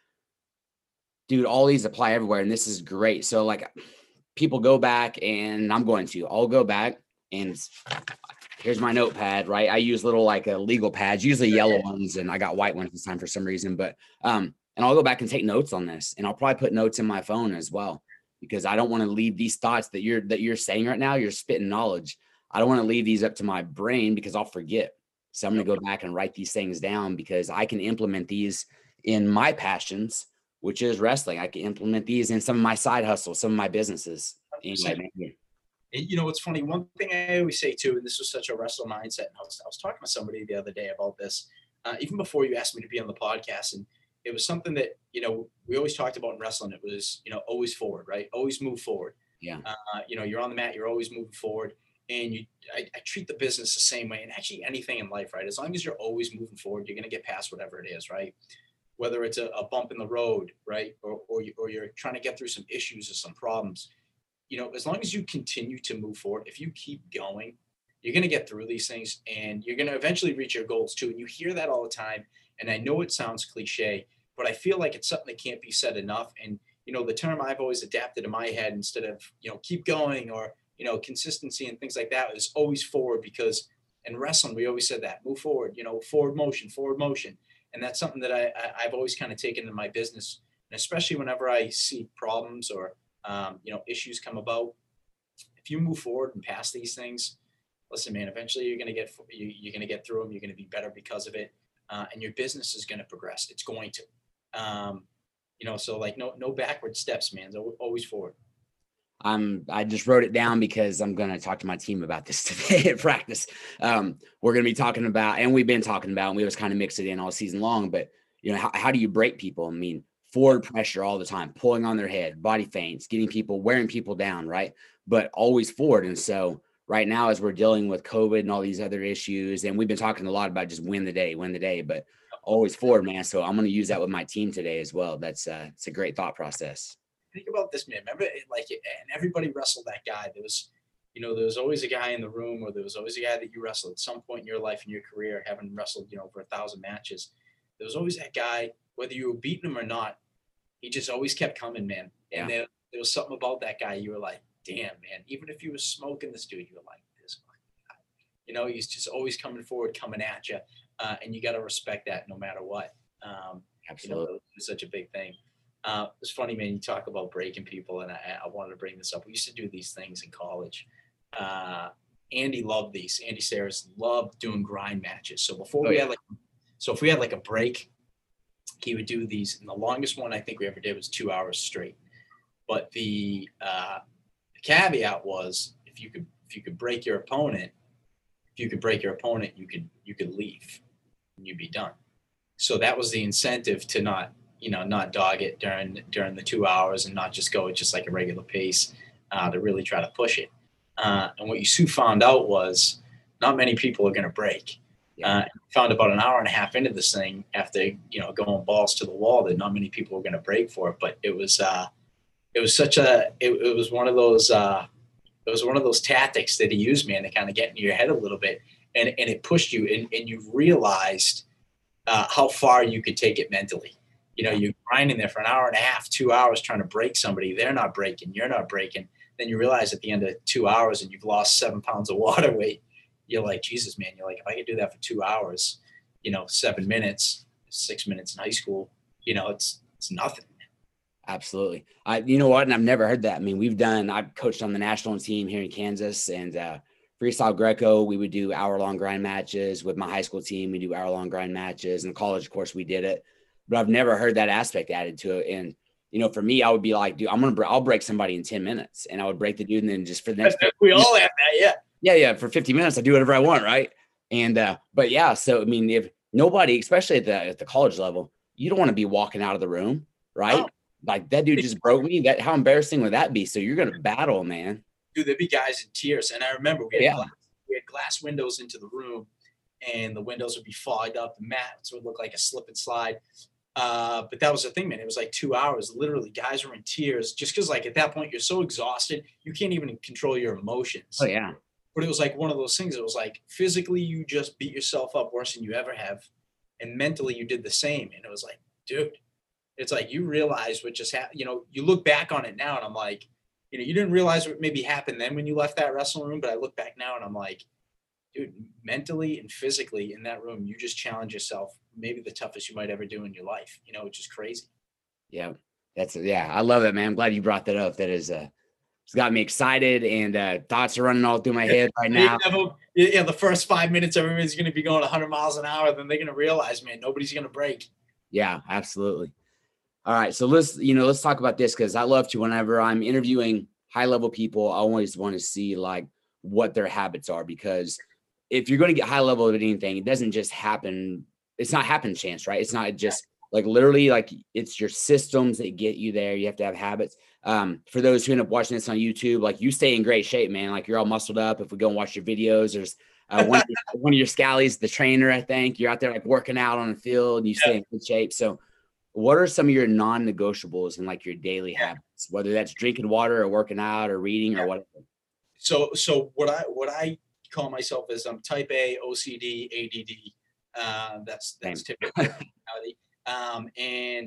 Dude, all these apply everywhere, and this is great. So people go back, and I'll go back and here's my notepad, right? I use little like legal pads, usually yellow ones, and I got white ones this time for some reason. But and I'll go back and take notes on this, and I'll probably put notes in my phone as well, because I don't want to leave these thoughts that you're saying right now. You're spitting knowledge. I don't want to leave these up to my brain because I'll forget. So I'm going to go back and write these things down because I can implement these in my passions, which is wrestling. I can implement these in some of my side hustles, some of my businesses. And, you know, it's funny. One thing I always say too, and this was such a wrestler mindset. And I was talking to somebody the other day about this, even before you asked me to be on the podcast. And it was something that, you know, we always talked about in wrestling. It was, you know, always forward, right? Always move forward. Yeah. You know, you're on the mat, you're always moving forward. And I treat the business the same way, and actually anything in life, right? As long as you're always moving forward, you're going to get past whatever it is, right? Whether it's a bump in the road, right? Or you're trying to get through some issues or some problems, you know, as long as you continue to move forward, if you keep going, you're going to get through these things and you're going to eventually reach your goals too. And you hear that all the time. And I know it sounds cliche, but I feel like it's something that can't be said enough. And, you know, the term I've always adapted in my head instead of, you know, keep going or, you know, consistency and things like that is always forward, because in wrestling, we always said that move forward, you know, forward motion. And that's something that I've always kind of taken in my business. And especially whenever I see problems or, you know, issues come about, if you move forward and past these things, listen, man, eventually you're going to get through them. You're going to be better because of it. And your business is going to progress. It's going to, you know, so like no backward steps, man. Always forward. I just wrote it down because I'm going to talk to my team about this today at practice. We're going to be talking about, and we've been talking about, and we always kind of mix it in all season long, but you know, how do you break people? I mean, forward pressure all the time, pulling on their head, body feints, getting people, wearing people down, right? But always forward. And so right now, as we're dealing with COVID and all these other issues, and we've been talking a lot about just win the day, but always forward, man. So I'm going to use that with my team today as well. That's it's a great thought process. Think about this, man. Remember, like, and everybody wrestled that guy. There was always a guy in the room, or there was always a guy that you wrestled at some point in your life, in your career, having wrestled, you know, over 1,000 matches. There was always that guy, whether you were beating him or not, he just always kept coming, man. And there was something about that guy. You were like, damn, man, even if you were smoking this dude, you were like, this guy. You know, he's just always coming forward, coming at you. And you got to respect that no matter what. Absolutely. You know, it's such a big thing. It's funny, man, you talk about breaking people, and I wanted to bring this up. We used to do these things in college. Andy loved these. Andy Sayers loved doing grind matches. So before if we had like a break, he would do these. And the longest one I think we ever did was 2 hours straight. But the caveat was if you could break your opponent, you could leave and you'd be done. So that was the incentive to not dog it during the 2 hours and not just go at just like a regular pace, to really try to push it. And what you soon found out was not many people are going to break. Found about an hour and a half into this thing after, you know, going balls to the wall that not many people were going to break for it. But it was one of those tactics that he used, man, to kind of get into your head a little bit. And it pushed you and you realized how far you could take it mentally. You know, you're grinding there for an hour and a half, 2 hours trying to break somebody. They're not breaking. You're not breaking. Then you realize at the end of 2 hours and you've lost 7 pounds of water weight. You're like, Jesus, man. You're like, if I could do that for 2 hours, you know, 7 minutes, 6 minutes in high school, you know, it's nothing. Absolutely. You know what? And I've never heard that. I mean, I've coached on the national team here in Kansas, and freestyle Greco, we would do hour-long grind matches. With my high school team, we do hour-long grind matches. In college, of course, we did it. But I've never heard that aspect added to it. And, you know, for me, I would be like, dude, I'll break somebody in 10 minutes. And I would break the dude. And then just for the next, we all have that. Yeah. Yeah. For 50 minutes, I do whatever I want. Right. And, but yeah, so, I mean, if nobody, especially at the college level, you don't want to be walking out of the room. Right. Oh. Like that dude just broke me. How embarrassing would that be? So you're going to battle, man. Dude, there'd be guys in tears. And I remember we had glass windows into the room, and the windows would be fogged up. The mats would look like a slip and slide. But that was the thing, man. It was like 2 hours. Literally, guys were in tears just because, like, at that point, you're so exhausted, you can't even control your emotions. Oh, yeah. But it was like one of those things. It was like physically, you just beat yourself up worse than you ever have. And mentally, you did the same. And it was like, dude, it's like you realize what just happened. You know, you look back on it now, and I'm like, you know, you didn't realize what maybe happened then when you left that wrestling room. But I look back now, and I'm like, dude, mentally and physically in that room, you just challenge yourself, maybe the toughest you might ever do in your life, which is crazy. Yeah, I love it, man. I'm glad you brought that up. That is, it's got me excited, and thoughts are running all through my head right now. The first 5 minutes, everybody's going to be going 100 miles an hour. Then they're going to realize, man, nobody's going to break. Yeah, absolutely. All right. So let's talk about this, because I love to, whenever I'm interviewing high level people, I always want to see like what their habits are, because if you're going to get high level at anything, it doesn't just happen. It's not happen chance, right? It's not just like literally like it's your systems that get you there. You have to have habits. For those who end up watching this on YouTube, like you stay in great shape, man. Like you're all muscled up. If we go and watch your videos, there's one of your scallies, the trainer, I think you're out there like working out on the field and you stay in good shape. So what are some of your non-negotiables in like your daily habits, whether that's drinking water or working out or reading or whatever? So what I call myself is I'm type A, OCD, ADD. That's typical. And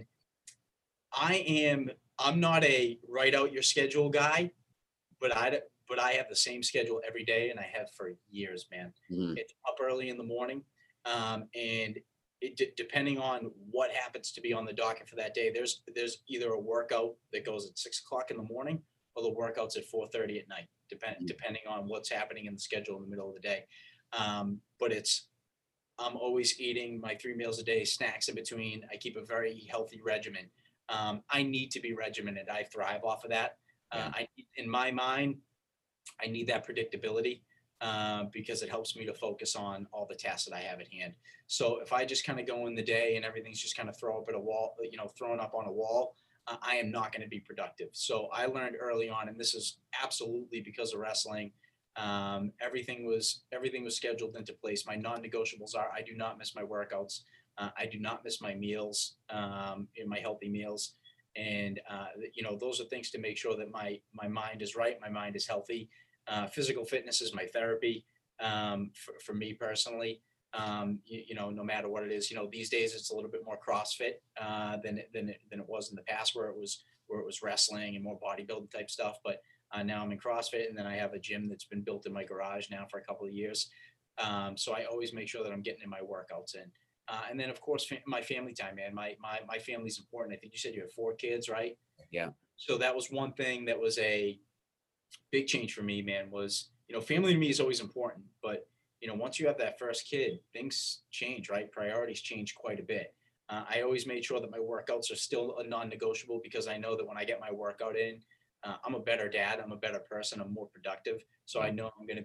I'm not a write out your schedule guy, but I have the same schedule every day, and I have for years, man. Mm-hmm. It's up early in the morning, and depending on what happens to be on the docket for that day, there's either a workout that goes at 6 o'clock in the morning, or the workouts at 4:30 at night, depending on what's happening in the schedule in the middle of the day. But I'm always eating my 3 meals a day, snacks in between. I keep a very healthy regimen. I need to be regimented. I thrive off of that. In my mind, I need that predictability because it helps me to focus on all the tasks that I have at hand. So if I just kind of go in the day and everything's just kind of thrown up on a wall, I am not going to be productive. So I learned early on, and this is absolutely because of wrestling. Everything was scheduled into place. My non-negotiables are: I do not miss my workouts. I do not miss my meals, in my healthy meals. And, those are things to make sure that my mind is right. My mind is healthy. Physical fitness is my therapy, for me personally. No matter what it is, these days it's a little bit more CrossFit than it was in the past, where it was wrestling and more bodybuilding type stuff. But now I'm in CrossFit, and then I have a gym that's been built in my garage now for a couple of years. So I always make sure that I'm getting in my workouts in. And then of course, my family time, man. My family's important. I think you said you have 4 kids, right? Yeah. So that was one thing that was a big change for me, man, was, family to me is always important, but once you have that first kid, things change, right? Priorities change quite a bit. I always made sure that my workouts are still a non-negotiable, because I know that when I get my workout in, I'm a better dad. I'm a better person. I'm more productive. So I know I'm going to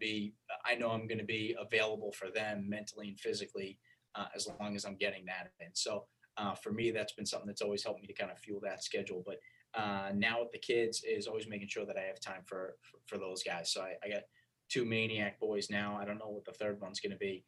be available for them mentally and physically, as long as I'm getting that in. So for me, that's been something that's always helped me to kind of fuel that schedule. But now with the kids is always making sure that I have time for those guys. So I got 2 maniac boys now. I don't know what the third one's going to be.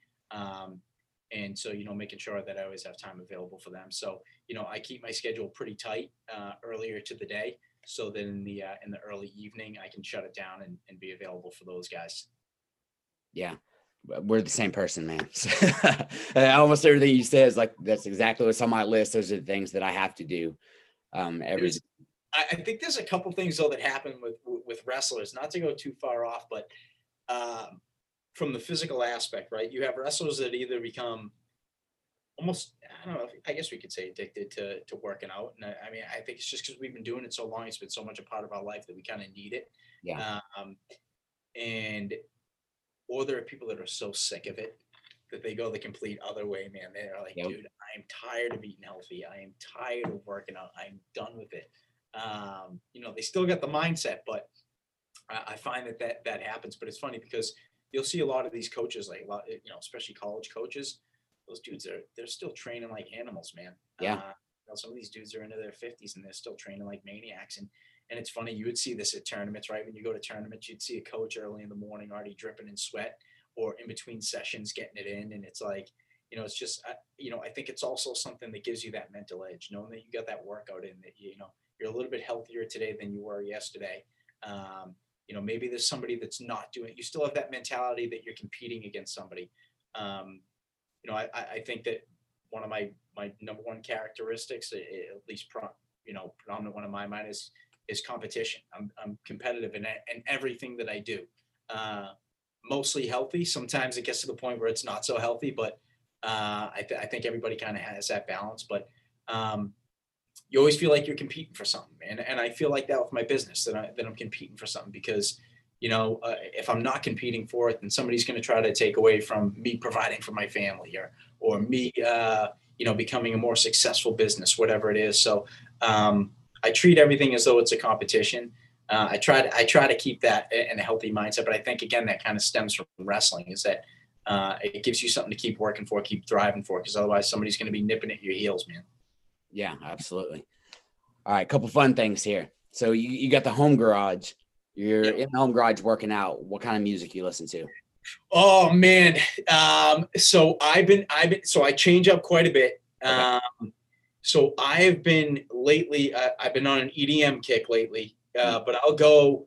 And so, making sure that I always have time available for them. So, I keep my schedule pretty tight earlier to the day, so that in the early evening, I can shut it down and be available for those guys. Yeah. We're the same person, man. Almost everything you said is like, that's exactly what's on my list. Those are the things that I have to do every day. I think there's a couple things though that happen with wrestlers, not to go too far off, but from the physical aspect, right? You have wrestlers that either become almost, I don't know, I guess we could say addicted to working out. And I mean, I think it's just because we've been doing it so long, it's been so much a part of our life that we kind of need it. Yeah. Or there are people that are so sick of it that they go the complete other way, man. They're like, dude, I'm tired of eating healthy. I am tired of working out. I'm done with it. They still got the mindset, but I find that happens. But it's funny because you'll see a lot of these coaches, like especially college coaches. Those dudes they're still training like animals, man. Yeah. Some of these dudes are into their 50s and they're still training like maniacs. And it's funny, you would see this at tournaments, right? When you go to tournaments, you'd see a coach early in the morning already dripping in sweat, or in between sessions getting it in. And it's like, it's just, I think it's also something that gives you that mental edge, knowing that you got that workout in, that, you're a little bit healthier today than you were yesterday. Maybe there's somebody that's not doing it. You still have that mentality that you're competing against somebody. I think that one of my number one characteristics, at least predominant one of my mind, is competition. I'm competitive in everything that I do. mostly healthy. Sometimes it gets to the point where it's not so healthy, but I think everybody kind of has that balance. But you always feel like you're competing for something, and I feel like that with my business, that I'm competing for something, because if I'm not competing for it, then somebody's going to try to take away from me providing for my family, or me becoming a more successful business, whatever it is. So I treat everything as though it's a competition. I try to keep that in a healthy mindset, but I think again that kind of stems from wrestling, is that it gives you something to keep working for, keep thriving for, because otherwise somebody's going to be nipping at your heels, man. Yeah, absolutely. All right, couple fun things here. So you got the home garage. You're in the home garage working out. What kind of music you listen to? Oh man, so I change up quite a bit. Okay. So I've been lately. I've been on an EDM kick lately, but I'll go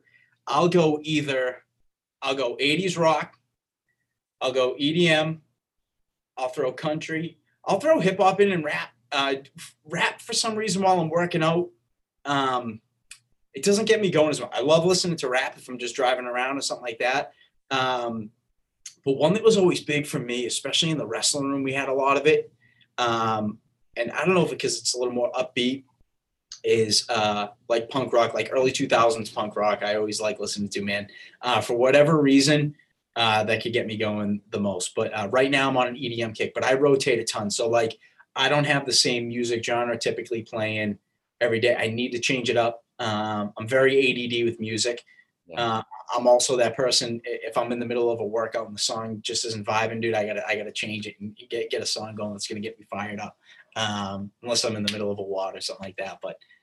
80s rock. I'll go EDM. I'll throw country. I'll throw hip hop in and rap. Rap for some reason while I'm working out. It doesn't get me going as well. I love listening to rap if I'm just driving around or something like that. But one that was always big for me, especially in the wrestling room, we had a lot of it. And I don't know if because it's a little more upbeat, is like punk rock, like early 2000s punk rock. I always like listening to, man. For whatever reason, that could get me going the most. But right now I'm on an EDM kick, but I rotate a ton. So like I don't have the same music genre typically playing every day. I need to change it up. I'm very ADD with music. Yeah. I'm also that person, if I'm in the middle of a workout and the song just isn't vibing, dude, I gotta change it and get a song going that's gonna get me fired up. Unless I'm in the middle of a WOD or something like that.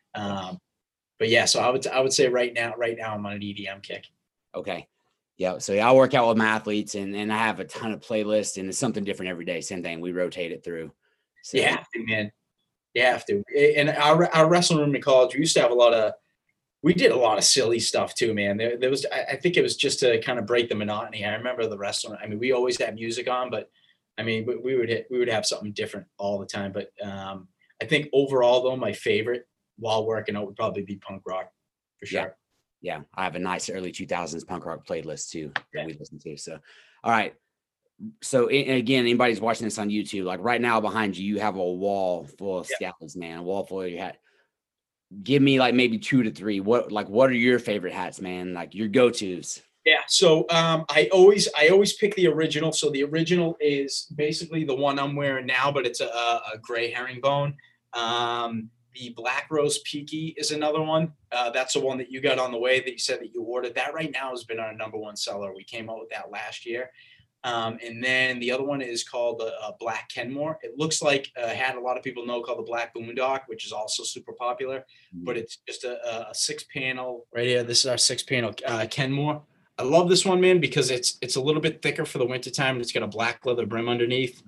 But yeah, so I would say right now I'm on an EDM kick. Okay. Yeah. So I work out with my athletes, and I have a ton of playlists, and it's something different every day. Same thing. We rotate it through. So, You have to, man. You have to. And our wrestling room in college, we used to have we did a lot of silly stuff too, man. There was, I think it was just to kind of break the monotony. I remember the wrestling. I mean, we always had music on, but I mean, we would have something different all the time. But I think overall, though, my favorite while working out would probably be punk rock, for sure. Yeah. I have a nice early 2000s punk rock playlist too that we listen to. So, all right. So again, anybody's watching this on YouTube, like right now behind you, you have a wall full of scallops, man. A wall full of your hat. Give me like maybe 2 to 3. What are your favorite hats, man? Like your go-tos? Yeah. So I always pick the original. So the original is basically the one I'm wearing now, but it's a gray herringbone. The Black Rose Peaky is another one. That's the one that you got on the way that you said that you ordered. That right now has been our #1 seller. We came out with that last year. And then the other one is called Black Kenmore. It looks like a hat a lot of people know called the Black Boondock, which is also super popular, but it's just a 6-panel right here. This is our 6-panel Kenmore. I love this one, man, because it's a little bit thicker for the wintertime, and it's got a black leather brim underneath.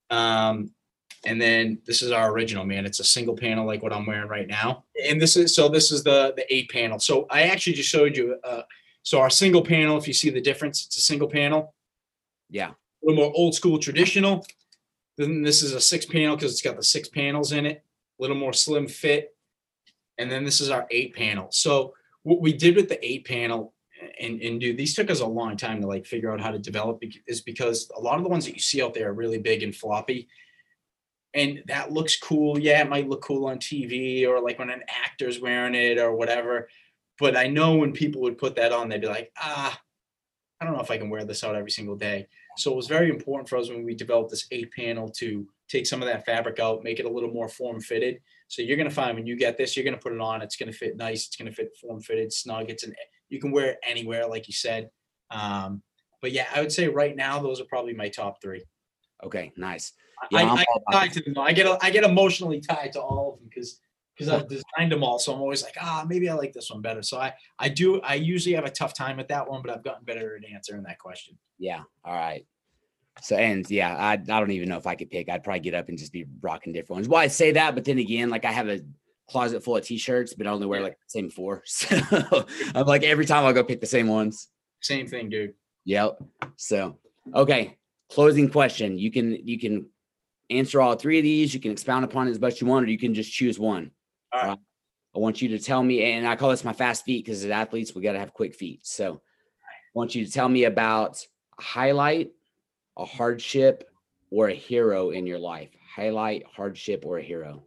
And then this is our original, man. It's a single panel like what I'm wearing right now. And this is the 8-panel. So I actually just showed you. So our single panel, if you see the difference, it's a single panel. Yeah. A little more old school traditional. Then this is a 6-panel because it's got the 6 panels in it. A little more slim fit. And then this is our 8-panel. So what we did with the 8-panel, and dude, these took us a long time to like figure out how to develop, is because a lot of the ones that you see out there are really big and floppy. And that looks cool. Yeah, it might look cool on TV or like when an actor's wearing it or whatever. But I know when people would put that on, they'd be like, I don't know if I can wear this out every single day. So it was very important for us when we developed this 8-panel to take some of that fabric out, make it a little more form-fitted. So you're going to find when you get this, you're going to put it on. It's going to fit nice. It's going to fit form-fitted, snug. You can wear it anywhere, like you said. But yeah, I would say right now, those are probably my top 3. Okay, nice. Yeah, I get tied to them. I get emotionally tied to all of them because I've designed them all. So I'm always like, maybe I like this one better. So I usually have a tough time with that one, but I've gotten better at answering that question. Yeah. All right. So, and yeah, I don't even know if I could pick. I'd probably get up and just be rocking different ones. Well, I say that, but then again, like I have a closet full of t-shirts, but I only wear like the same 4. So I'm like, every time I'll go pick the same ones. Same thing, dude. Yep. So, okay. Closing question. You can answer all 3 of these. You can expound upon it as much as you want, or you can just choose one. All right. I want you to tell me, and I call this my fast feet because as athletes, we got to have quick feet. So I want you to tell me about highlight, a hardship, or a hero in your life. Highlight, hardship, or a hero.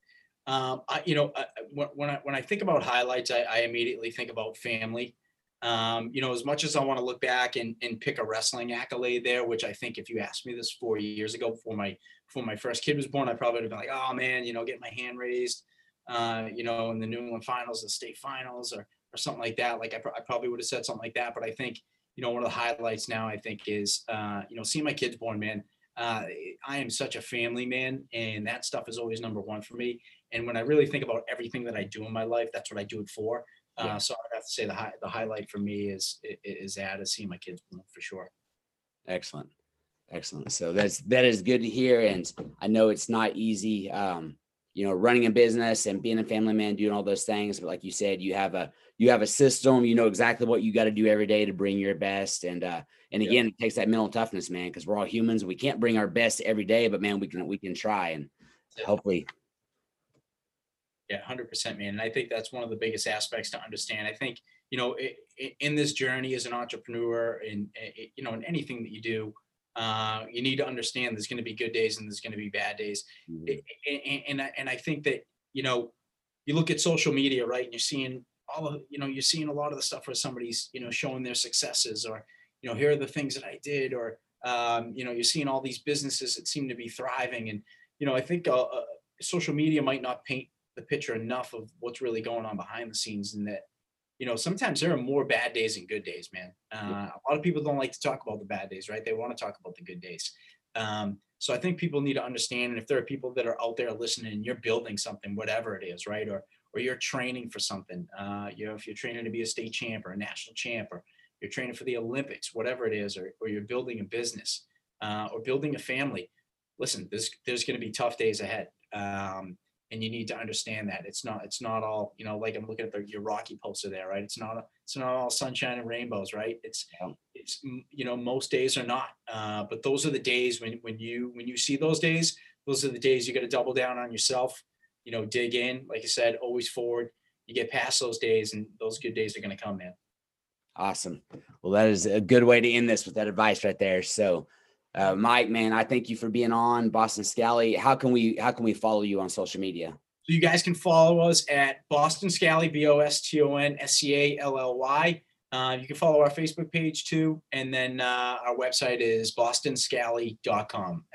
When I think about highlights, I immediately think about family. As much as I want to look back and pick a wrestling accolade there, which I think if you asked me this 4 years ago before my first kid was born, I probably would have been like, oh man, get my hand raised, in the New England finals, the state finals, or something like that. Like I probably would have said something like that. But I think, one of the highlights now I think is, seeing my kids born, man. I am such a family man, and that stuff is always number one for me. And when I really think about everything that I do in my life, that's what I do it for. Yeah. So I'd have to say the highlight for me is seeing my kids born for sure. Excellent. So that is good to hear. And I know it's not easy, running a business and being a family man, doing all those things. But like you said, you have a system, exactly what you got to do every day to bring your best. And again, It takes that mental toughness, man, because we're all humans. We can't bring our best every day, but man, we can try, and hopefully. Yeah, 100%, man. And I think that's one of the biggest aspects to understand. I think, in this journey as an entrepreneur and, in anything that you do, you need to understand there's going to be good days and there's going to be bad days. Mm-hmm. And I think that, you look at social media, right? And you're seeing you're seeing a lot of the stuff where somebody's, showing their successes, or, here are the things that I did, or, you're seeing all these businesses that seem to be thriving. And, I think social media might not paint the picture enough of what's really going on behind the scenes, and that, sometimes there are more bad days than good days, man. A lot of people don't like to talk about the bad days, right? They want to talk about the good days. So I think people need to understand, and if there are people that are out there listening and you're building something, whatever it is, right? Or you're training for something, if you're training to be a state champ or a national champ, or you're training for the Olympics, whatever it is, or you're building a business, or building a family, listen, there's going to be tough days ahead. And you need to understand that it's not all, like I'm looking at your Rocky poster there, right? It's not all sunshine and rainbows, right? It's most days are not, but those are the days when you see those days, those are the days you got to double down on yourself, dig in, like I said, always forward. You get past those days, and those good days are going to come, man. Awesome. Well, that is a good way to end this with that advice right there. So, Mike, man, I thank you for being on Boston Scally. How can we follow you on social media? So you guys can follow us at Boston Scally, BOSTON SCALLY. You can follow our Facebook page too. And then our website is bostonscally.com,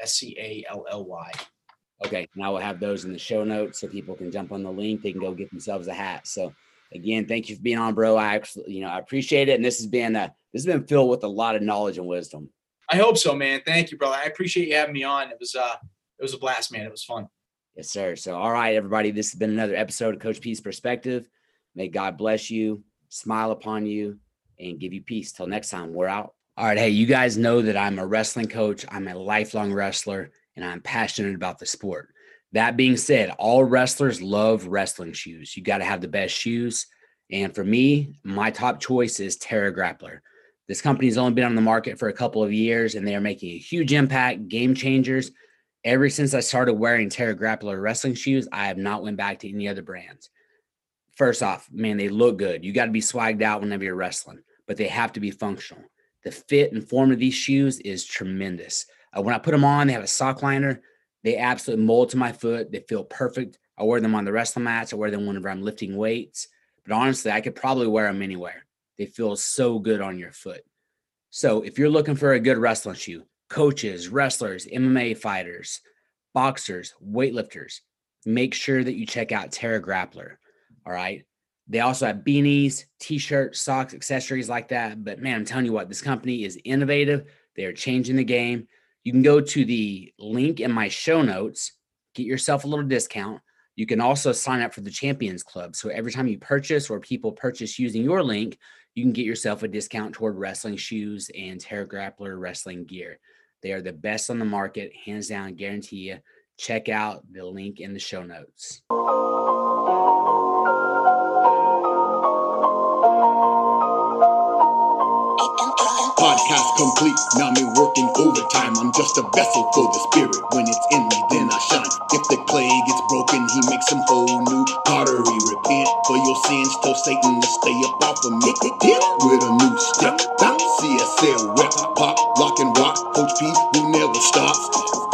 SCALLY. Okay. Now we'll have those in the show notes so people can jump on the link. They can go get themselves a hat. So again, thank you for being on, bro. I actually, I appreciate it. And this has been filled with a lot of knowledge and wisdom. I hope so, man. Thank you, brother. I appreciate you having me on. It was a blast, man. It was fun. Yes, sir. So, all right, everybody, this has been another episode of Coach P's Perspective. May God bless you, smile upon you, and give you peace. Till next time, we're out. All right. Hey, you guys know that I'm a wrestling coach. I'm a lifelong wrestler, and I'm passionate about the sport. That being said, all wrestlers love wrestling shoes. You got to have the best shoes. And for me, my top choice is Terra Grappler. This company's only been on the market for a couple of years, and they are making a huge impact, game changers. Ever since I started wearing Terra Grappler wrestling shoes, I have not went back to any other brands. First off, man, they look good. You got to be swagged out whenever you're wrestling, but they have to be functional. The fit and form of these shoes is tremendous. When I put them on, they have a sock liner. They absolutely mold to my foot. They feel perfect. I wear them on the wrestling mats. I wear them whenever I'm lifting weights. But honestly, I could probably wear them anywhere. They feel so good on your foot. So if you're looking for a good wrestling shoe, coaches, wrestlers, MMA fighters, boxers, weightlifters, make sure that you check out Terra Grappler. All right. They also have beanies, t-shirts, socks, accessories like that. But man, I'm telling you what, this company is innovative. They are changing the game. You can go to the link in my show notes, get yourself a little discount. You can also sign up for the Champions Club. So every time you purchase or people purchase using your link, you can get yourself a discount toward wrestling shoes and Terra Grappler wrestling gear. They are the best on the market, hands down, guarantee you. Check out the link in the show notes. Podcast. task complete. Now me working overtime. I'm just a vessel for the spirit. When it's in me, then I shine. If the clay gets broken, he makes some whole new pottery. Repent for your sins, tell Satan to stay up off of me. With a new step, CSL rep, pop, lock and rock. Coach P, who never stops.